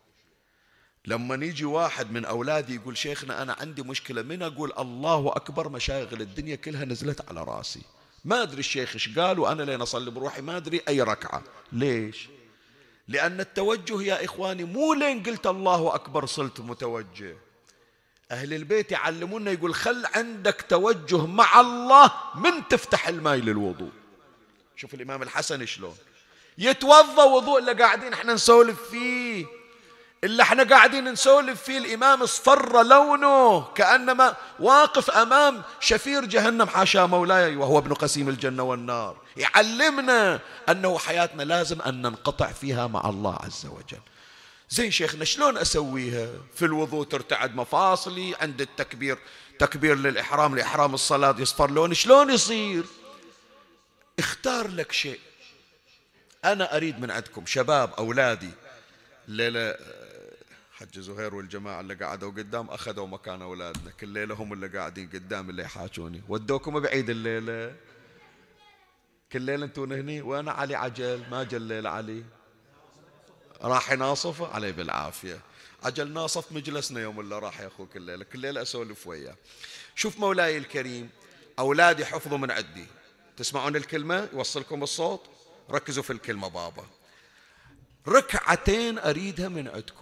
لما نيجي واحد من أولادي يقول شيخنا أنا عندي مشكلة، من أقول الله أكبر مشاغل الدنيا كلها نزلت على راسي، ما أدري الشيخ إيش قال وأنا لين أصلي بروحي ما أدري أي ركعة. ليش؟ لأن التوجه يا إخواني مو لين قلت الله أكبر صلت متوجه. أهل البيت يعلمونا، يقول خل عندك توجه مع الله من تفتح الماء للوضوء. شوف الإمام الحسن شلون يتوضأ وضوء اللي قاعدين احنا نسولف فيه، اللي احنا قاعدين نسولف فيه الإمام اصفر لونه كأنما واقف أمام شفير جهنم، حاشا مولاي، وهو ابن قسيم الجنة والنار. يعلمنا أنه حياتنا لازم أن ننقطع فيها مع الله عز وجل. زين شيخنا شلون أسويها؟ في الوضوء ترتعد مفاصلي، عند التكبير تكبير للإحرام لإحرام الصلاة يصفر لون، شلون يصير؟ اختار لك شيء. أنا أريد من عندكم شباب أولادي، الليلة حج زهير والجماعة اللي قعدوا قدام أخذوا مكان أولادنا، كل ليلة هم اللي قاعدين قدام اللي يحاجوني، ودوكم بعيد الليلة، كل ليلة انتون هني، وأنا علي عجل ما جا الليلة علي راح يناصف علي بالعافية، عجل ناصف مجلسنا يوم اللي راح يا أخوك الليلة، كل ليلة أسولف وياه. شوف مولاي الكريم، أولادي حفظوا من عندي، تسمعون الكلمة يوصلكم الصوت، ركزوا في الكلمة بابا. ركعتين أريدها من عندكم،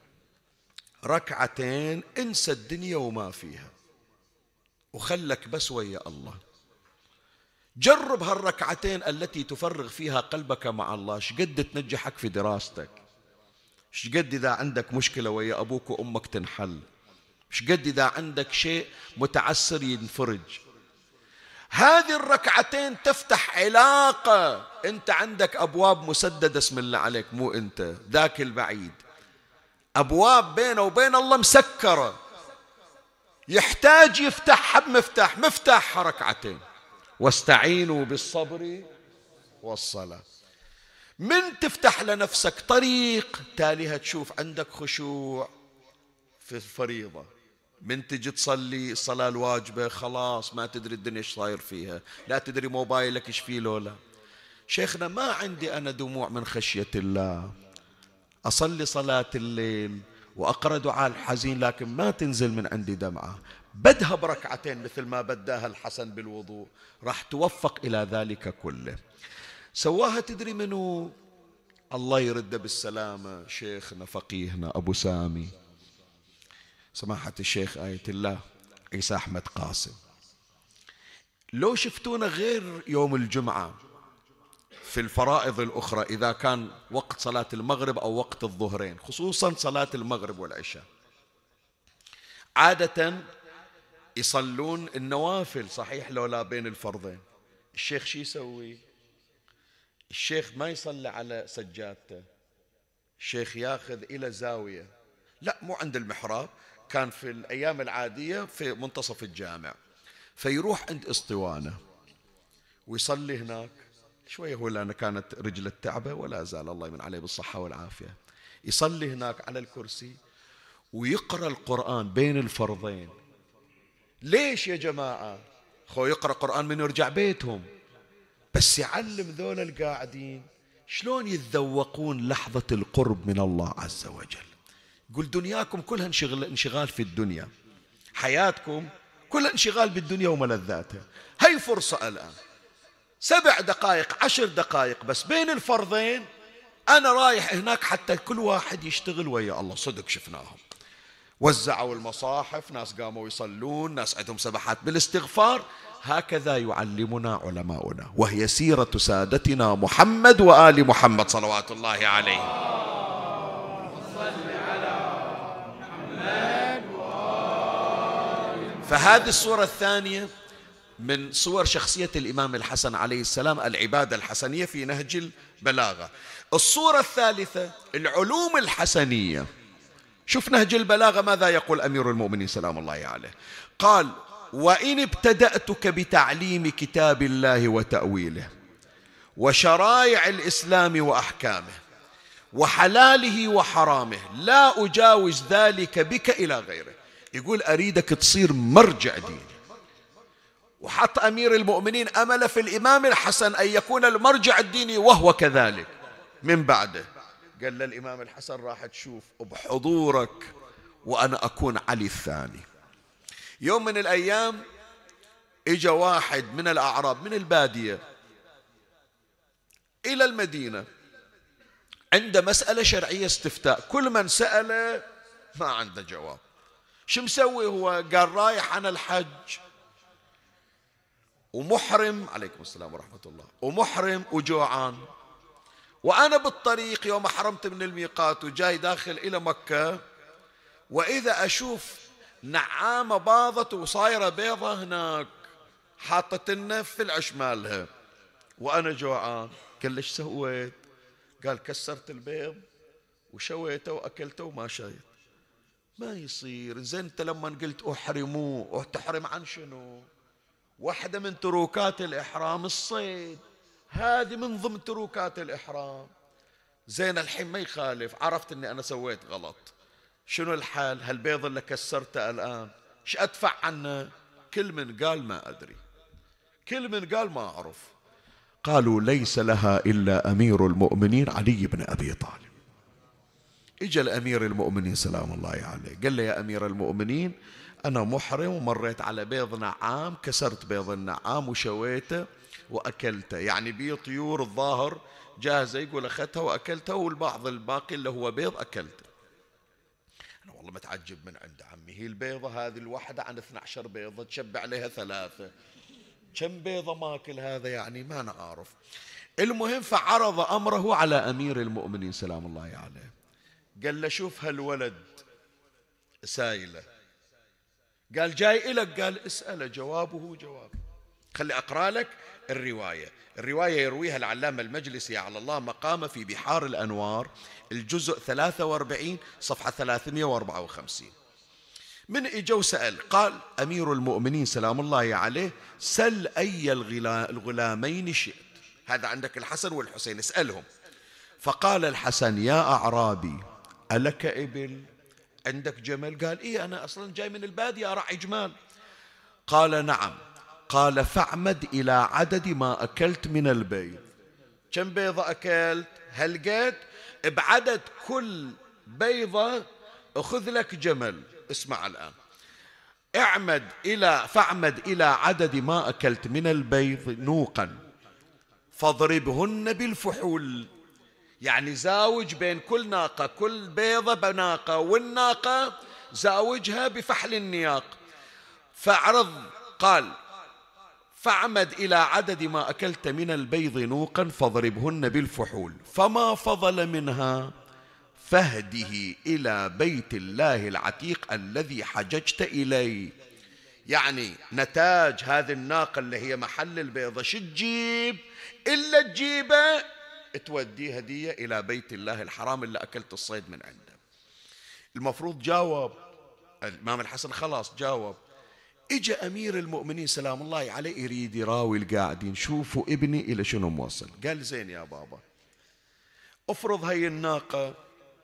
ركعتين انسى الدنيا وما فيها وخلك بس ويا الله. جرب هالركعتين التي تفرغ فيها قلبك مع الله، شقد تنجحك في دراستك، شقد إذا عندك مشكلة ويا أبوك وأمك تنحل، شقد إذا عندك شيء متعسر ينفرج. هذه الركعتين تفتح علاقة، أنت عندك أبواب مسددة اسم الله عليك، مو أنت ذاك البعيد، أبواب بينه وبين الله مسكرة، يحتاج يفتحها بمفتاح، مفتاح ركعتين، واستعينوا بالصبر والصلاة. من تفتح لنفسك طريق تاليها تشوف عندك خشوع في الفريضة، من تجي تصلي الصلاة الواجبة خلاص ما تدري الدنيا ايش صاير فيها، لا تدري موبايلك ايش فيه لولا. شيخنا ما عندي أنا دموع من خشية الله، أصلي صلاة الليل وأقرأ دعاء الحزين لكن ما تنزل من عندي دمعة، بدها بركعتين مثل ما بداها الحسن بالوضوء، راح توفق إلى ذلك كله. سواها تدري منو؟ الله يرده بالسلامة شيخنا فقيهنا أبو سامي سماحة الشيخ آية الله عيسى أحمد قاسم. لو شفتونا غير يوم الجمعة في الفرائض الأخرى إذا كان وقت صلاة المغرب أو وقت الظهرين، خصوصا صلاة المغرب والعشاء، عادة يصلون النوافل صحيح لو لا بين الفرضين. الشيخ شي يسوي؟ الشيخ ما يصلي على سجادته، الشيخ ياخذ إلى زاوية، لا مو عند المحراب، كان في الأيام العادية في منتصف الجامع، فيروح عند اسطوانة ويصلي هناك شوية، هو لأن كانت رجل التعبة ولا زال الله يمن عليه بالصحة والعافية، يصلي هناك على الكرسي ويقرأ القرآن بين الفرضين. ليش يا جماعة؟ خو يقرأ قرآن من يرجع بيتهم، بس يعلم ذول القاعدين شلون يتذوقون لحظة القرب من الله عز وجل. يقول دنياكم كلها انشغال, انشغال في الدنيا، حياتكم كلها انشغال بالدنيا وملذاتها، هاي فرصة الآن سبع دقائق عشر دقائق بس بين الفرضين، أنا رايح هناك حتى كل واحد يشتغل ويا الله. صدق شفناهم وزعوا المصاحف، ناس قاموا يصلون، ناس عندهم سبحات بالاستغفار. هكذا يعلمنا علماؤنا، وهي سيرة سادتنا محمد وآل محمد صلوات الله عليه. فهذه الصورة الثانية من صور شخصية الإمام الحسن عليه السلام، العبادة الحسنية في نهج البلاغة. الصورة الثالثة العلوم الحسنية. شوف نهج البلاغة ماذا يقول أمير المؤمنين سلام الله عليه، قال وإن ابتدأتك بتعليم كتاب الله وتأويله وشرائع الإسلام وأحكامه وحلاله وحرامه لا أجاوز ذلك بك إلى غيره. يقول أريدك تصير مرجع ديني، وحط أمير المؤمنين أمل في الإمام الحسن أن يكون المرجع الديني وهو كذلك من بعده. قال للإمام الحسن راح تشوف بحضورك وأنا أكون علي الثاني. يوم من الأيام إجا واحد من الأعراب من البادية إلى المدينة عنده مسألة شرعية استفتاء، كل من سأله ما عنده جواب. شو مسوي هو؟ قال رايح أنا الحج ومحرم، عليكم السلام ورحمة الله، ومحرم وجوعان، وأنا بالطريق يوم حرمت من الميقات وجاي داخل إلى مكة، وإذا أشوف نعامة باضت وصايرة بيضة هناك حاطت لنا في العش مالها وأنا جوعان. قال ليش سويت؟ قال كسرت البيض وشويته وأكلته وما شايت. ما يصير. زين أنت لما قلت أحرموا، وتحرم عن شنو؟ واحدة من تروكات الإحرام الصيد، هذه من ضمن تروكات الإحرام. زين الحين ما يخالف، عرفت أني أنا سويت غلط، شنو الحال؟ هالبيض اللي كسرته الآن ايش أدفع عنه؟ كل من قال ما أدري، كل من قال ما أعرف. قالوا ليس لها إلا أمير المؤمنين علي بن أبي طالب. إجا الأمير المؤمنين سلام الله عليه قال له يا أمير المؤمنين أنا محرم ومريت على بيض نعام، كسرت بيض النعام وشويته وأكلته، يعني بيه طيور الظاهر جاهزة، يقول أخذتها وأكلتها والبعض الباقي اللي هو بيض أكلته. أنا والله متعجب من عند عمي، هي البيضة هذه الواحدة عن اثني عشر بيضة تشبع عليها ثلاثة، كم بيضة ماكل هذا؟ يعني ما نعرف. المهم فعرض أمره على أمير المؤمنين سلام الله عليه، قال له شوف هالولد سايلة، قال جاي إلك، قال اسأله جوابه جواب. خلي أقرأ لك الرواية. الرواية يرويها العلامة المجلسي على الله مقامه في بحار الأنوار الجزء ثلاثة وأربعين صفحة ثلاثمئة وأربعة وخمسين. من إجا سأل قال أمير المؤمنين سلام الله عليه سل أي الغلامين شئت، هذا عندك الحسن والحسين اسألهم. فقال الحسن يا أعرابي ألك إبل؟ عندك جمل؟ قال إيه أنا أصلا جاي من البادية أرعي جمال. قال نعم. قال فاعمد إلى عدد ما أكلت من البيض. كم بيضة أكلت؟ هل قد بعدد كل بيضة أخذ لك جمل، اسمع الآن، اعمد إلى فاعمد إلى عدد ما أكلت من البيض نوقا فاضربهن بالفحول، يعني زاوج بين كل ناقة، كل بيضة بناقة، والناقة زاوجها بفحل النياق. فاعرض، قال فاعمد إلى عدد ما أكلت من البيض نوقا فاضربهن بالفحول، فما فضل منها فهده إلى بيت الله العتيق الذي حججت إليه. يعني نتاج هذه الناقة اللي هي محل البيضة شو تجيب إلا تجيبه توديه هدية إلى بيت الله الحرام اللي أكلت الصيد من عنده. المفروض جاوب الإمام الحسن، خلاص جاوب. إجا أمير المؤمنين سلام الله عليه يريد يراوي القاعدين، شوفوا ابني إلى شنو موصل. قال زين يا بابا، افرض هاي الناقة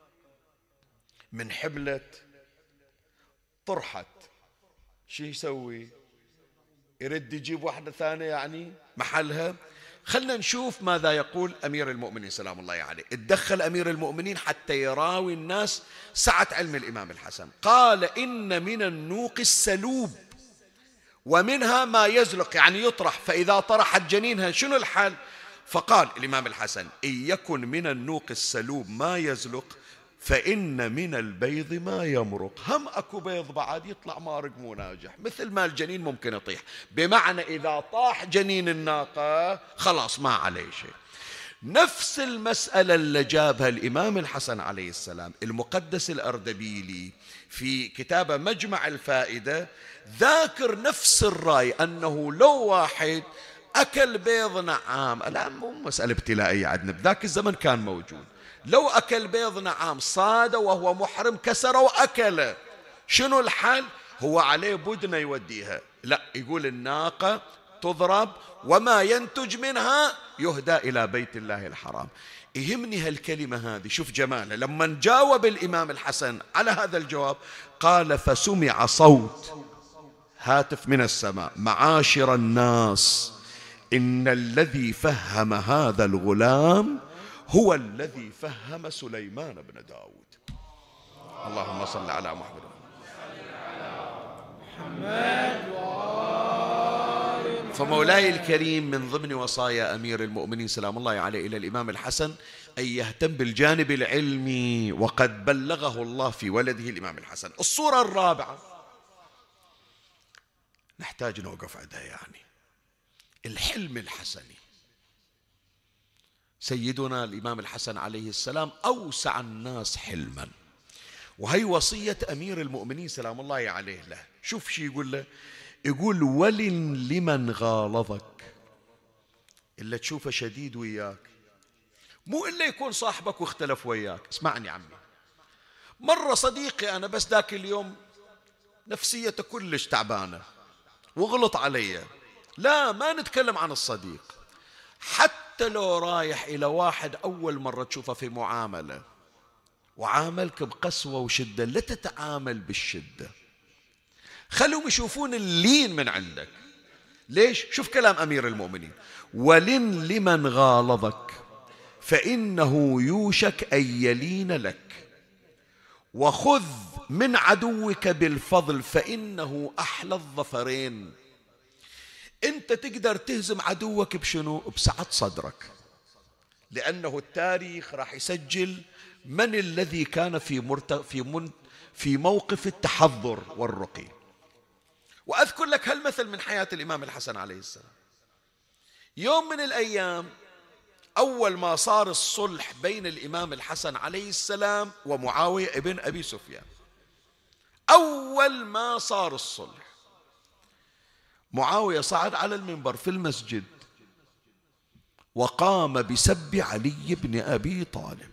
من حبلت طرحت، شو يسوي؟ يرد يجيب واحدة ثانية يعني محلها؟ خلنا نشوف ماذا يقول أمير المؤمنين سلام الله عليه. اتدخل أمير المؤمنين حتى يراوي الناس سعة علم الإمام الحسن. قال إن من النوق السلوب ومنها ما يزلق، يعني يطرح، فإذا طرحت جنينها شنو الحال؟ فقال الإمام الحسن إن يكن من النوق السلوب ما يزلق فإن من البيض ما يمرق. هم أكو بيض بعد يطلع مارق مو ناجح، مثل ما الجنين ممكن يطيح، بمعنى إذا طاح جنين الناقة خلاص ما عليه شيء. نفس المسألة اللي جابها الإمام الحسن عليه السلام المقدس الأردبيلي في كتابه مجمع الفائدة، ذاكر نفس الرأي، أنه لو واحد أكل بيض نعام، الآن مو مسألة ابتلائية عندنا، بذاك الزمن كان موجود، لو أكل بيض نعام صاد وهو محرم كسر وأكل، شنو الحال؟ هو عليه بدنة يوديها، لا، يقول الناقة تضرب وما ينتج منها يهدى إلى بيت الله الحرام. يهمني هالكلمة هذه، شوف جمالها. لما جاوب الإمام الحسن على هذا الجواب قال فسمع صوت هاتف من السماء معاشر الناس إن الذي فهم هذا الغلام هو الذي فهم سليمان بن داود. اللهم صل على محمد. فمولاي الكريم من ضمن وصايا أمير المؤمنين سلام الله عليه إلى الإمام الحسن أن يهتم بالجانب العلمي، وقد بلغه الله في ولده الإمام الحسن. الصورة الرابعة نحتاج نوقف عندها، يعني الحلم الحسني. سيدنا الإمام الحسن عليه السلام أوسع الناس حلما، وهي وصية أمير المؤمنين سلام الله عليه له. شوف شي يقول له، يقول ولن لمن غالظك، إلا تشوفه شديد وياك، مو إلا يكون صاحبك واختلف وياك. اسمعني عمي، مرة صديقي أنا بس ذاك اليوم نفسيته كلش تعبانة وغلط علي، لا ما نتكلم عن الصديق، حتى لو رايح إلى واحد أول مرة تشوفه في معاملة وعاملك بقسوة وشدة، لا تتعامل بالشدة، خلهم يشوفون اللين من عندك. ليش؟ شوف كلام أمير المؤمنين، ولن لمن غالظك فإنه يوشك أن يلين لك، وخذ من عدوك بالفضل فإنه أحلى الظفرين. أنت تقدر تهزم عدوك بشنو؟ بسعة صدرك، لأنه التاريخ راح يسجل من الذي كان في مرت... في من... في موقف التحضر والرقي. وأذكر لك هالمثل من حياة الإمام الحسن عليه السلام. يوم من الأيام أول ما صار الصلح بين الإمام الحسن عليه السلام ومعاوية ابن أبي سفيان، أول ما صار الصلح معاوية صعد على المنبر في المسجد وقام بسب علي بن أبي طالب.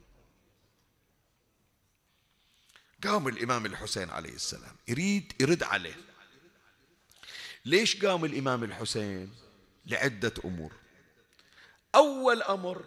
قام الإمام الحسين عليه السلام يريد يرد عليه. ليش قام الإمام الحسين؟ لعدة أمور. أول أمر،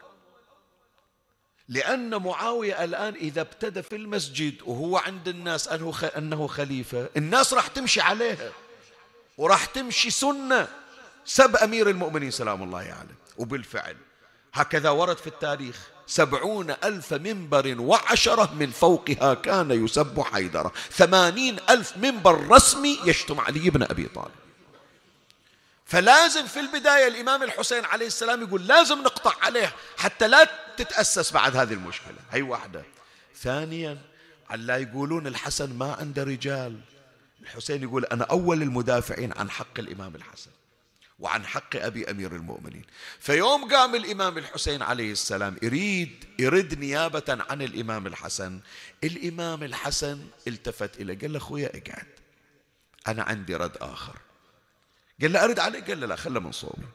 لأن معاوية الآن إذا ابتدى في المسجد وهو عند الناس أنه خليفة، الناس راح تمشي عليها وراح تمشي سنة سب أمير المؤمنين سلام الله عليه. وبالفعل هكذا ورد في التاريخ. سبعون ألف منبر وعشرة من فوقها كان يسب حيدرة. ثمانين ألف منبر رسمي يشتم علي بن أبي طالب. فلازم في البداية الإمام الحسين عليه السلام يقول لازم نقطع عليه حتى لا تتأسس بعد هذه المشكلة. هي واحدة. ثانيا، لا يقولون الحسن ما عنده رجال. الحسين يقول أنا أول المدافعين عن حق الإمام الحسن وعن حق أبي أمير المؤمنين. فيوم قام الإمام الحسين عليه السلام يريد يرد نيابة عن الإمام الحسن، الإمام الحسن التفت إليه قال له أخويا اقعد، أنا عندي رد آخر. قال له أرد عليه؟ قال له لا، خله من صوبي.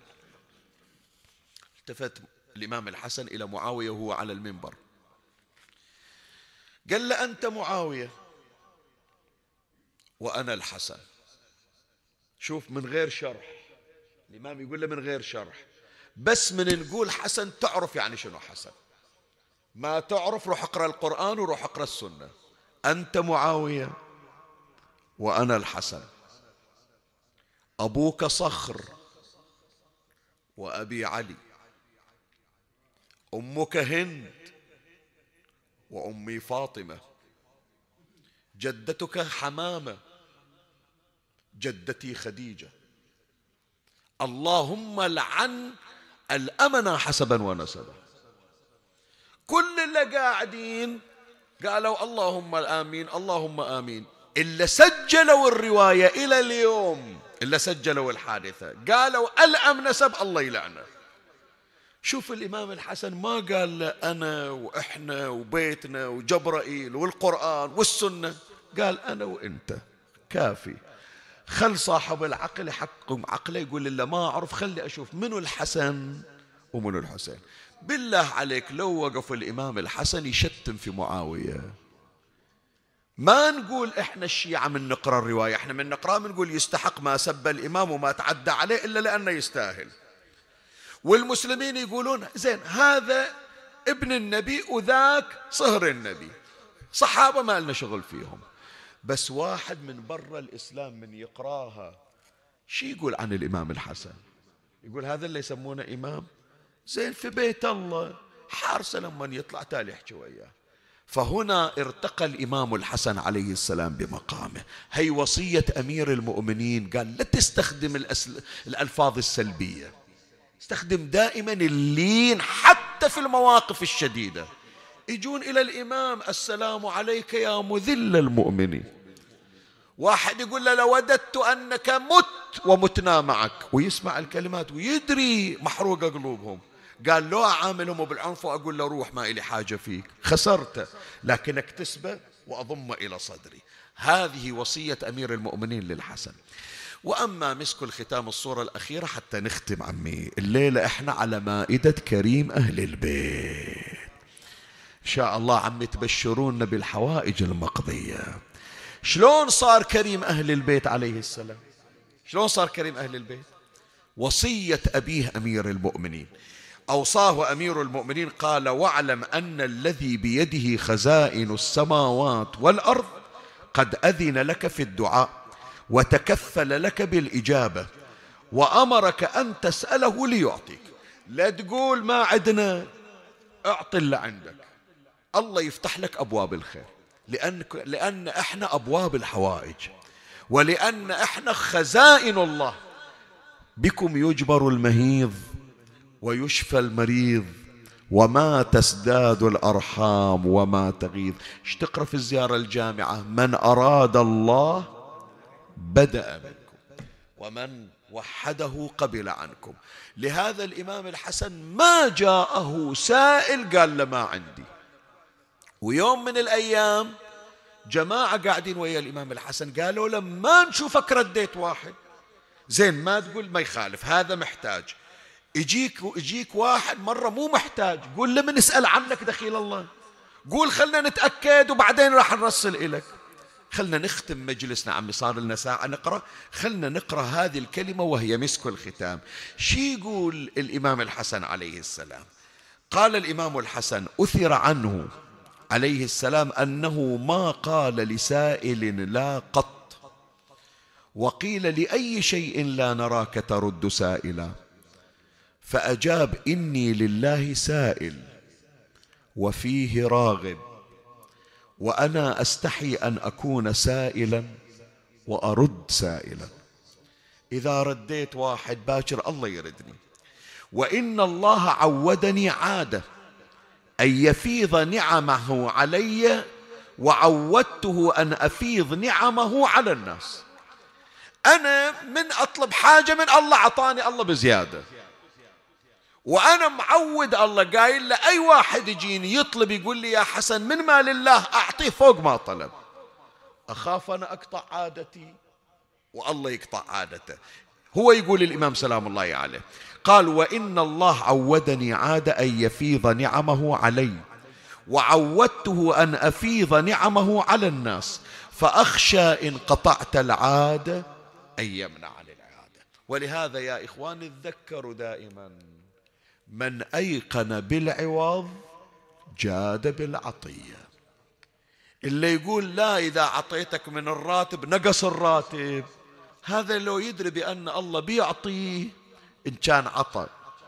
التفت الإمام الحسن إلى معاوية وهو على المنبر، قال له أنت معاوية وأنا الحسن. شوف، من غير شرح. الإمام يقول له من غير شرح، بس من نقول حسن تعرف يعني شنو حسن. ما تعرف روح اقرأ القرآن وروح اقرأ السنة. أنت معاوية وأنا الحسن، أبوك صخر وأبي علي، أمك هند وأمي فاطمة، جدتك حمامة، جدتي خديجة. اللهم لعن الأمنة حسبا ونسبا. كل اللي قاعدين قالوا اللهم آمين اللهم آمين. إلا سجلوا الرواية إلى اليوم، إلا سجلوا الحادثة قالوا الأم نسب الله يلعنه. شوف الإمام الحسن ما قال له أنا وإحنا وبيتنا وجبرائيل والقرآن والسنة، قال أنا وإنت كافي. خل صاحب العقل يحكم عقله يقول له ما أعرف، خلي أشوف منو الحسن ومنو الحسين. بالله عليك لو وقف الإمام الحسن يشتم في معاوية، ما نقول إحنا الشيعة من نقرأ الرواية، إحنا من نقرأ من نقول يستحق ما سب الإمام وما تعدى عليه إلا لأنه يستاهل. والمسلمين يقولون زين هذا ابن النبي وذاك صهر النبي، صحابة ما لنا شغل فيهم. بس واحد من برا الإسلام من يقراها شي يقول عن الإمام الحسن؟ يقول هذا اللي يسمونه إمام؟ زين في بيت الله حارسه لما يطلع تالي يحكي وياه. فهنا ارتقى الإمام الحسن عليه السلام بمقامه. هي وصية أمير المؤمنين، قال لا تستخدم الأسل... الألفاظ السلبية، استخدم دائما اللين حتى في المواقف الشديدة. يجون إلى الإمام السلام عليك يا مذل المؤمنين، واحد يقول له لوددت أنك مت ومتنا معك، ويسمع الكلمات ويدري محروقة قلوبهم. قال لا أعاملهم بالعنف وأقول له روح ما إلي حاجة فيك، خسرته لكن اكتسبه وأضم إلى صدري. هذه وصية أمير المؤمنين للحسن. وأما مسك الختام الصورة الأخيرة حتى نختم عمي الليلة، إحنا على مائدة كريم أهل البيت إن شاء الله. عمي تبشرونا بالحوائج المقضية. شلون صار كريم أهل البيت عليه السلام؟ شلون صار كريم أهل البيت؟ وصية أبيه أمير المؤمنين، أوصاه أمير المؤمنين قال واعلم أن الذي بيده خزائن السماوات والأرض قد أذن لك في الدعاء وتكفل لك بالإجابة وأمرك أن تسأله ليعطيك. لا تقول ما عندنا، اعطي اللي عندك، الله يفتح لك أبواب الخير. لأن, لأن إحنا أبواب الحوائج، ولأن إحنا خزائن الله. بكم يجبر المهيض ويشفى المريض وما تزداد الأرحام وما تغيظ. ايش تقرأ في الزيارة الجامعة؟ من أراد الله بدأ منكم ومن وحده قبل عنكم. لهذا الإمام الحسن ما جاءه سائل قال له ما عندي. ويوم من الأيام جماعة قاعدين ويا الإمام الحسن قالوا لما نشوفك رديت واحد، زين ما تقول ما يخالف هذا محتاج، يجيك يجيك واحد مرة مو محتاج، قول له من نسأل عنك دخيل الله، قول خلنا نتأكد وبعدين راح نرسل إليك. خلنا نختم مجلسنا عمي، صار لنا ساعة نقرأ، خلنا نقرأ هذه الكلمة وهي مسك الختام. شي يقول الإمام الحسن عليه السلام؟ قال الإمام الحسن أثر عنه عليه السلام أنه ما قال لسائل لا قط، وقيل لأي شيء لا نراك ترد سائلا، فأجاب: إني لله سائل وفيه راغب، وأنا أستحي أن أكون سائلا وأرد سائلا. إذا رديت واحد باكر الله يردني. وإن الله عودني عادة أن يفيض نعمه علي، وعودته أن أفيض نعمه على الناس. أنا من أطلب حاجة من الله عطاني الله بزيادة، وأنا معود الله قايل له أي واحد يجيني يطلب يقول لي يا حسن من مال الله أعطيه فوق ما طلب. أخاف أنا أقطع عادتي والله يقطع عادته. هو يقول الإمام سلام الله عليه، قال: وإن الله عودني عادة أن يفيض نعمه علي، وعودته أن أفيض نعمه على الناس، فأخشى إن قطعت العادة أن يمنع عن العادة. ولهذا يا إخواني تذكروا دائما: من أيقن بالعوض جاد بالعطية. اللي يقول لا إذا عطيتك من الراتب نقص الراتب، هذا لو يدري بأن الله بيعطيه إن كان عطى.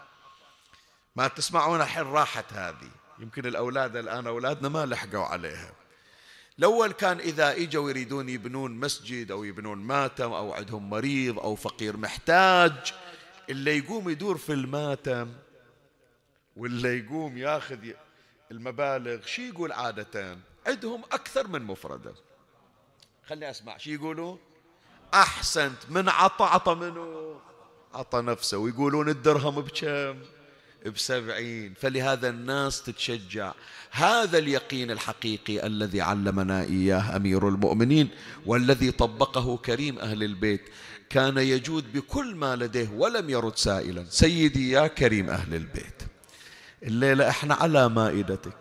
ما تسمعون الحين راحت هذه، يمكن الأولاد الآن أولادنا ما لحقوا عليها. الأول كان إذا إجوا يريدون يبنون مسجد أو يبنون ماتم أو عندهم مريض أو فقير محتاج، اللي يقوم يدور في الماتم واللي يقوم ياخذ المبالغ شي يقول عادة عندهم أكثر من مفردة. خليني أسمع شي يقولون: أحسنت، من عطى عطى منه عطى نفسه. ويقولون الدرهم بكم؟ بسبعين. فلهذا الناس تتشجع. هذا اليقين الحقيقي الذي علمنا إياه أمير المؤمنين، والذي طبقه كريم أهل البيت. كان يجود بكل ما لديه ولم يرد سائلا. سيدي يا كريم أهل البيت، الليلة احنا على مائدتك،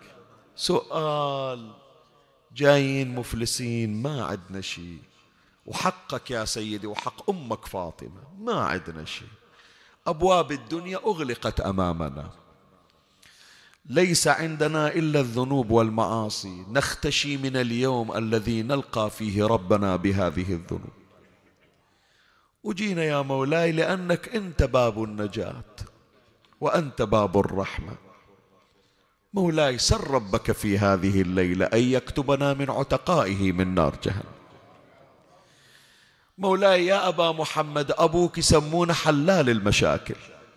سؤال، جايين مفلسين ما عندنا شيء، وحقك يا سيدي وحق أمك فاطمة ما عندنا شيء. أبواب الدنيا أغلقت أمامنا، ليس عندنا إلا الذنوب والمعاصي، نختشي من اليوم الذي نلقى فيه ربنا بهذه الذنوب. وجينا يا مولاي لأنك أنت باب النجاة وأنت باب الرحمة. مولاي سر ربك في هذه الليلة أن يكتبنا من عتقائه من نار جهنم. مولاي يا أبا محمد، أبوك يسمونه حلال المشاكل،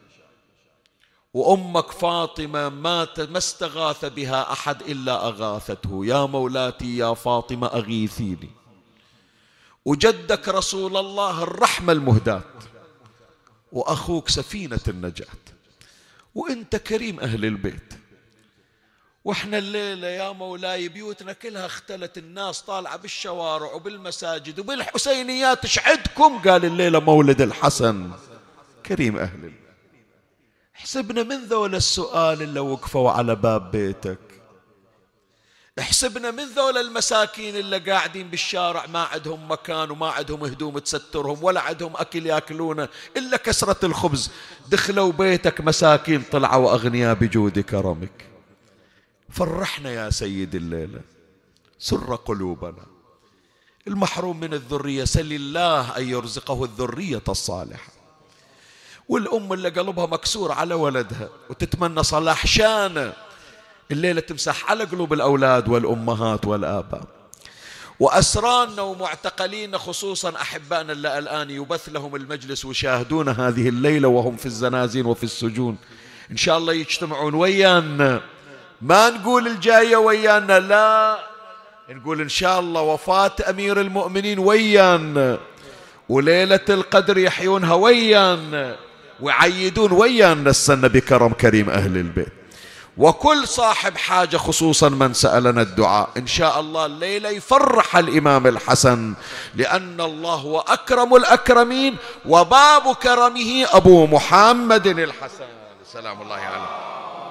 وأمك فاطمة ما استغاث بها أحد إلا أغاثته. يا مولاتي يا فاطمة أغيثيني. وجدك رسول الله الرحمة المهداة، وأخوك سفينة النجاة، وأنت كريم أهل البيت. وإحنا الليلة يا مولاي بيوتنا كلها اختلت، الناس طالعة بالشوارع وبالمساجد وبالحسينيات. إيش عندكم؟ قال الليلة مولد الحسن. كريم أهل البيت، احسبنا من ذول السؤال اللي وقفوا على باب بيتك، احسبنا من ذول المساكين اللي قاعدين بالشارع ما عندهم مكان وما عندهم هدوم تسترهم ولا عندهم أكل يأكلونه إلا كسرة الخبز. دخلوا بيتك مساكين طلعوا أغنياء بجود كرمك. فرحنا يا سيد الليلة، سر قلوبنا. المحروم من الذرية سل الله أن يرزقه الذرية الصالحة. والأم اللي قلبها مكسور على ولدها وتتمنى صلاح شانه، الليلة تمسح على قلوب الأولاد والأمهات والآباء. وأسراننا ومعتقلين خصوصا أحبائنا اللي الآن يبث لهم المجلس ويشاهدون هذه الليلة وهم في الزنازين وفي السجون، إن شاء الله يجتمعون ويانا. ما نقول الجاية ويانا، لا، نقول إن شاء الله وفاة أمير المؤمنين ويانا، وليلة القدر يحيونها ويانا، ويعيدون ويانا السنة بكرم كريم أهل البيت. وكل صاحب حاجة خصوصا من سألنا الدعاء إن شاء الله الليلة يفرح الإمام الحسن، لأن الله هو أكرم الأكرمين، وباب كرمه أبو محمد الحسن سلام الله عليه.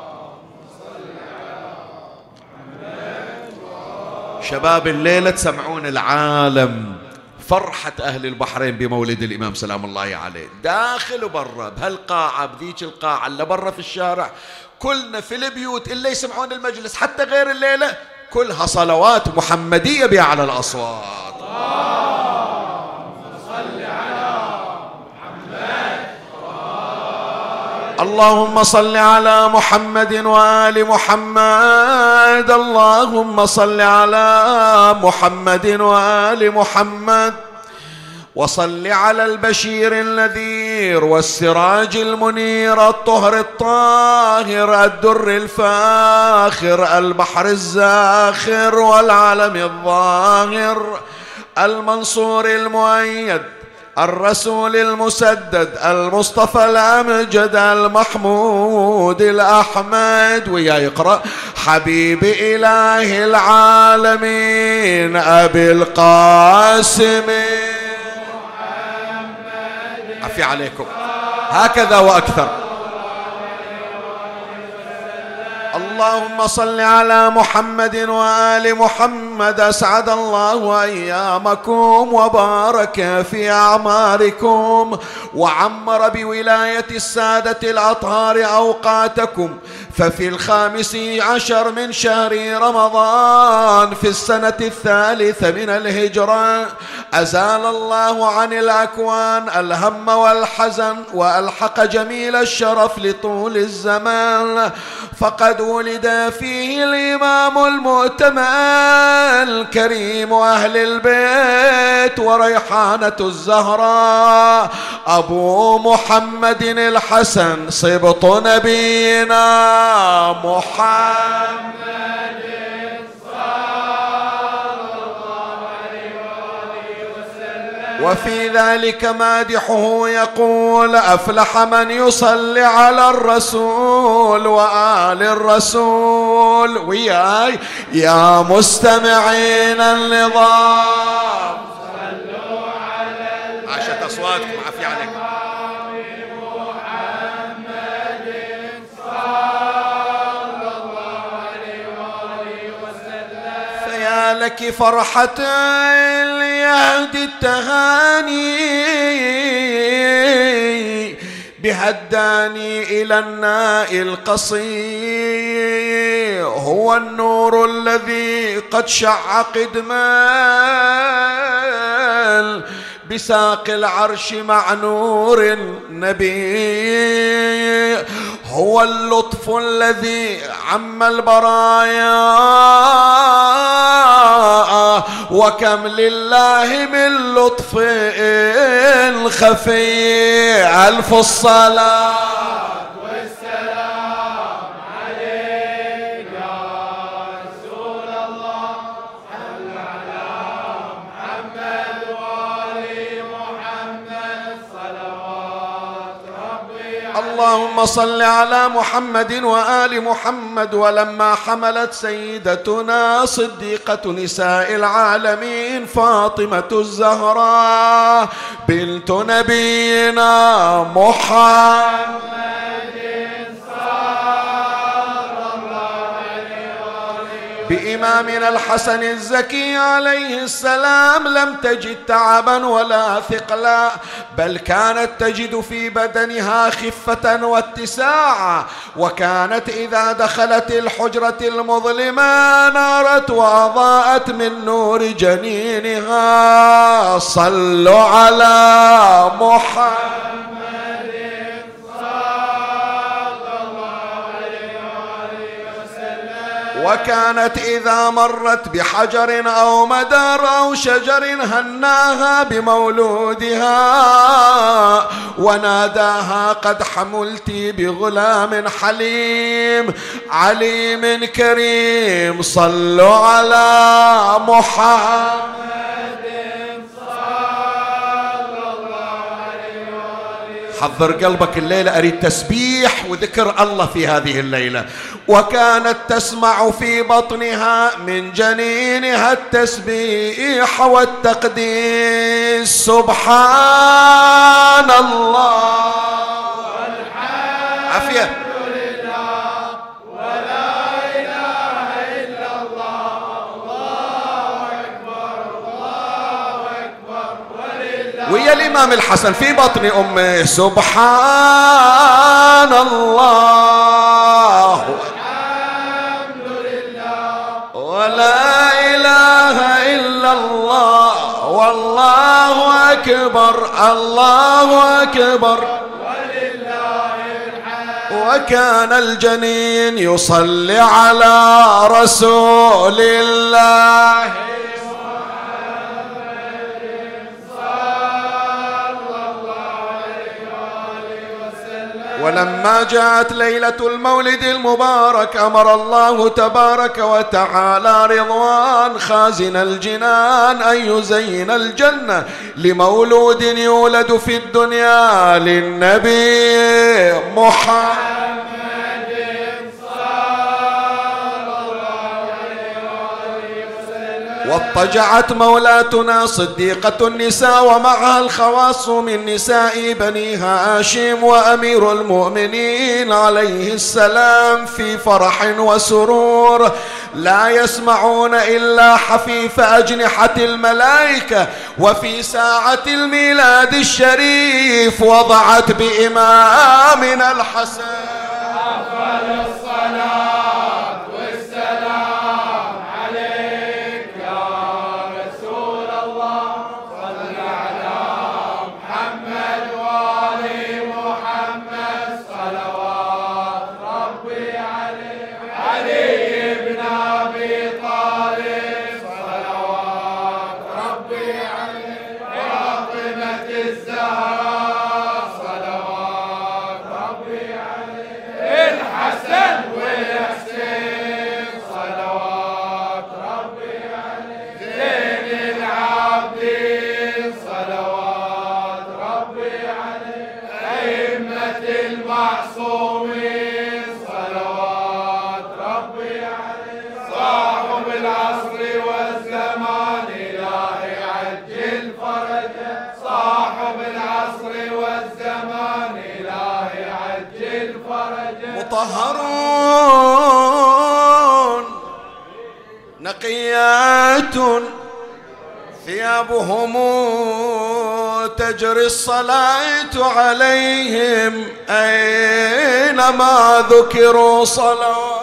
شباب الليلة تسمعون العالم فرحة أهل البحرين بمولد الإمام سلام الله عليه، داخل وبرا، بهالقاعة بذيك القاعة اللي برا في الشارع، كلنا في البيوت اللي يسمعون المجلس حتى غير الليلة كلها صلوات محمدية بأعلى الأصوات. اللهم صل على محمد. اللهم صل على محمد وآل محمد. اللهم صل على محمد وآل محمد، وصل على البشير النذير والسراج المنير الطهر الطاهر الدر الفاخر البحر الزاخر والعلم الظاهر المنصور المؤيد الرسول المسدد المصطفى الأمجد المحمود الأحمد. ويا يقرأ حبيب إله العالمين أبي القاسم عفي عليكم هكذا وأكثر. اللهم صل على محمد وآل محمد. أسعد الله أيامكم وبارك في أعماركم وعمر بولاية السادة الأطهار أوقاتكم. ففي الخامس عشر من شهر رمضان في السنة الثالثة من الهجرة أزال الله عن الأكوان الهم والحزن وألحق جميل الشرف لطول الزمان، فقد ولد فيه الإمام المؤتمن كريم أهل البيت وريحانة الزهراء أبو محمد الحسن صبط نبينا محمد وفي ذلك مادحه يقول أفلح من يصلي على الرسول وآل الرسول. وياي يا مستمعين النظام صلوا على عاشت أصواتكم عافية عليكم. فيا لك فرحة ليهدي التهاني بهداني إلى الناء القصي، هو النور الذي قد شع قدما بساق العرش مع نور النبي، هو اللطف الذي عم البرايا وكم لله من لطف خفي. ألف الصلاة والسلام عليك يا رسول الله، صل على محمد وآل محمد صلوات ربي. اللهم صل على محمد وآل محمد. ولما حملت سيدتنا صديقة نساء العالمين فاطمة الزهراء بنت نبينا محمد بإمامنا الحسن الزكي عليه السلام لم تجد تعبا ولا ثقلا، بل كانت تجد في بدنها خفة واتساعا، وكانت إذا دخلت الحجرة المظلمة نارت وأضاءت من نور جنينها. صلوا على محمد. وكانت إذا مرت بحجر أو مدار أو شجر هناها بمولودها وناداها قد حملت بغلام حليم عليم كريم. صلوا على محمد. حضر قلبك الليلة أريد تسبيح وذكر الله في هذه الليلة. وكانت تسمع في بطنها من جنينها التسبيح والتقديس. سبحان الله عافية ويا الإمام الحسن في بطن أمه. سبحان الله والحمد لله ولا إله إلا الله والله أكبر الله أكبر ولله الحمد. وكان الجنين يصلي على رسول الله ولما جاءت ليلة المولد المبارك أمر الله تبارك وتعالى رضوان خازن الجنان أن يزين الجنة لمولود يولد في الدنيا للنبي محمد واضطجعت مولاتنا صديقة النساء ومعها الخواص من نساء بني هاشم وأمير المؤمنين عليه السلام في فرح وسرور لا يسمعون إلا حفيف أجنحة الملائكة. وفي ساعة الميلاد الشريف وضعت بإمامنا الحسن أفضل الصلاة مطهرون نقيات ثيابهم تجري الصلاة عليهم أينما ذكروا صلوات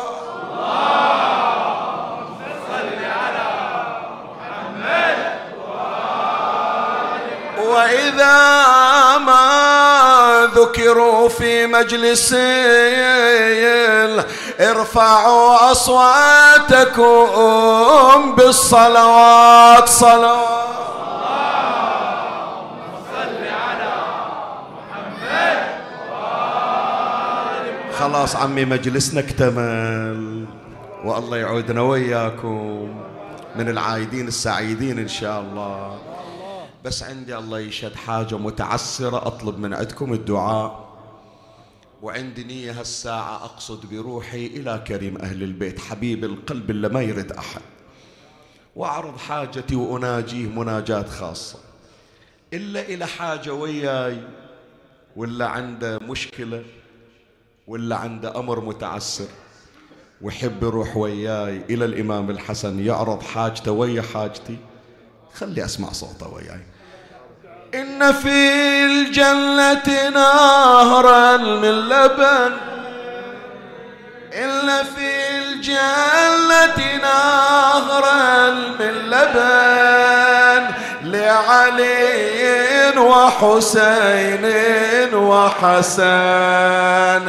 وإذا ما ذكروا في مجلس ارفعوا أصواتكم بالصلوات صلوات خلاص عمي مجلسنا اكتمل والله يعودنا وياكم من العايدين السعيدين إن شاء الله. بس عندي الله يشهد حاجة متعسرة أطلب من عندكم الدعاء، وعندي نية هالساعة أقصد بروحي إلى كريم أهل البيت حبيب القلب اللي ما يرد أحد، وأعرض حاجتي وأناجيه مناجاة خاصة. إلا إلى حاجة وياي ولا عنده مشكلة ولا عنده أمر متعسر ويحب يروح وياي إلى الإمام الحسن يعرض حاجته ويا حاجتي، خلي أسمع صوته وياي. إن في الجنة نهرا من لبن، إن في الجنة نهرا من لبن لعلي وحسين وحسن،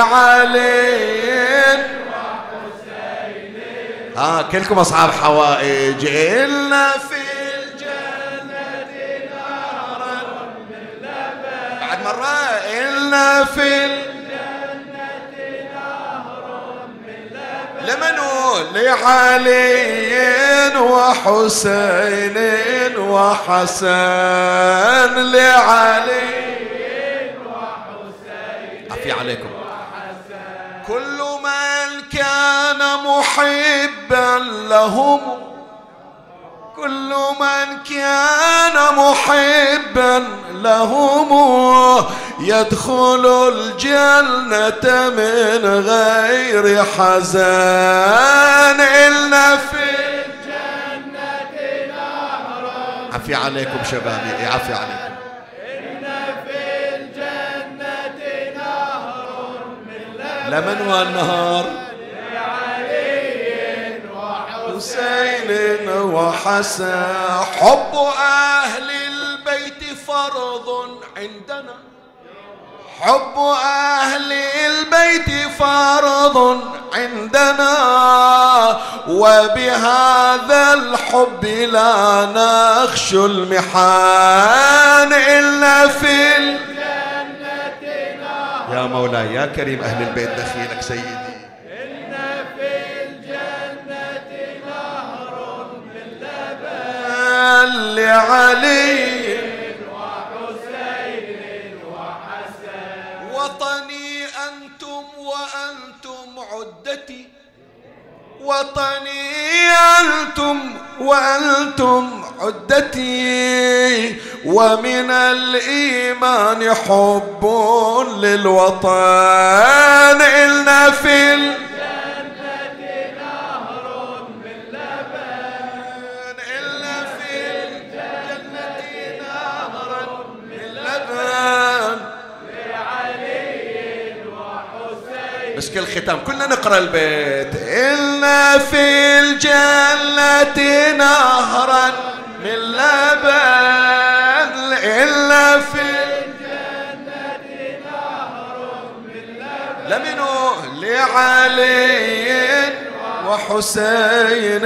لعلي وحسين. ها كلكم أصحاب حوائج. إن في إن في الجنة نهر من لبن لمنو لعلي وحسين وحسن، لعلي وحسين عفي عليكم وحسن. كل من كان محبا لهم، كل من كان محبا لهم يدخل الجنة من غير حزن. إلنا في الجنة نهر. عفي عليكم شبابي، عفي عليكم. إن في الجنة نهر من لبن. لمن هو النهار؟ حسين وحسن. حب أهل البيت فرض عندنا، حب أهل البيت فرض عندنا، وبهذا الحب لا نخشى المحان إلا في الجنة نهر. يا مولاي يا كريم أهل البيت دخيلك سيدي. إن في الجنة نهر من لبن لعلي وحسين وحسن. وطني أنتم وأنتم عدتي، وطني أنتم وأنتم عدتي، ومن الإيمان حب للوطن. إلنا في الجنة نهر من لبن. إلنا في الجنة نهر من لبن. لعلي وحسين. مسك الختام كلنا نقرأ البيت. إلنا في الجنة نهرا من لبن. إلنا في الجنة نهر من لبن. لمنو لعلي وحسين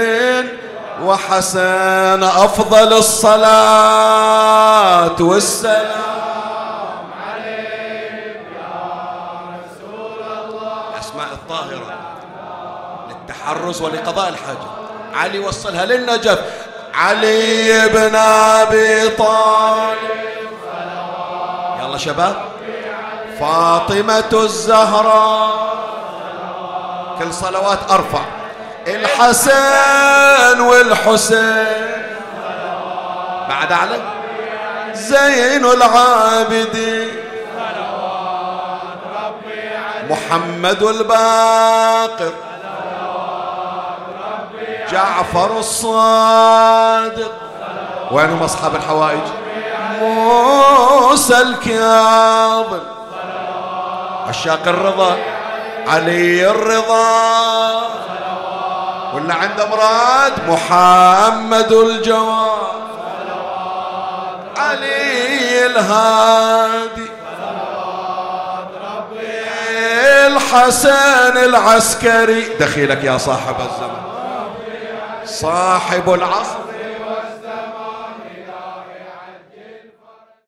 وحسن أفضل الصلاة والسلام عليك يا رسول الله. أسماء الطاهرة للتحرز ولقضاء الحاجة. علي وصلها للنجف. علي بن أبي طالب يلا شباب. فاطمة الزهراء كل صلوات أرفع. الحسن والحسين بعد أعلى. زين العابدين محمد الباقر جعفر الصادق. وينهم أصحاب الحوائج؟ موسى الكاظم عشاق الرضا. علي الرضا. ولا عنده مراد محمد الجواد. علي الهادي. الحسن العسكري دخيلك يا صاحب الزمن صاحب العصر.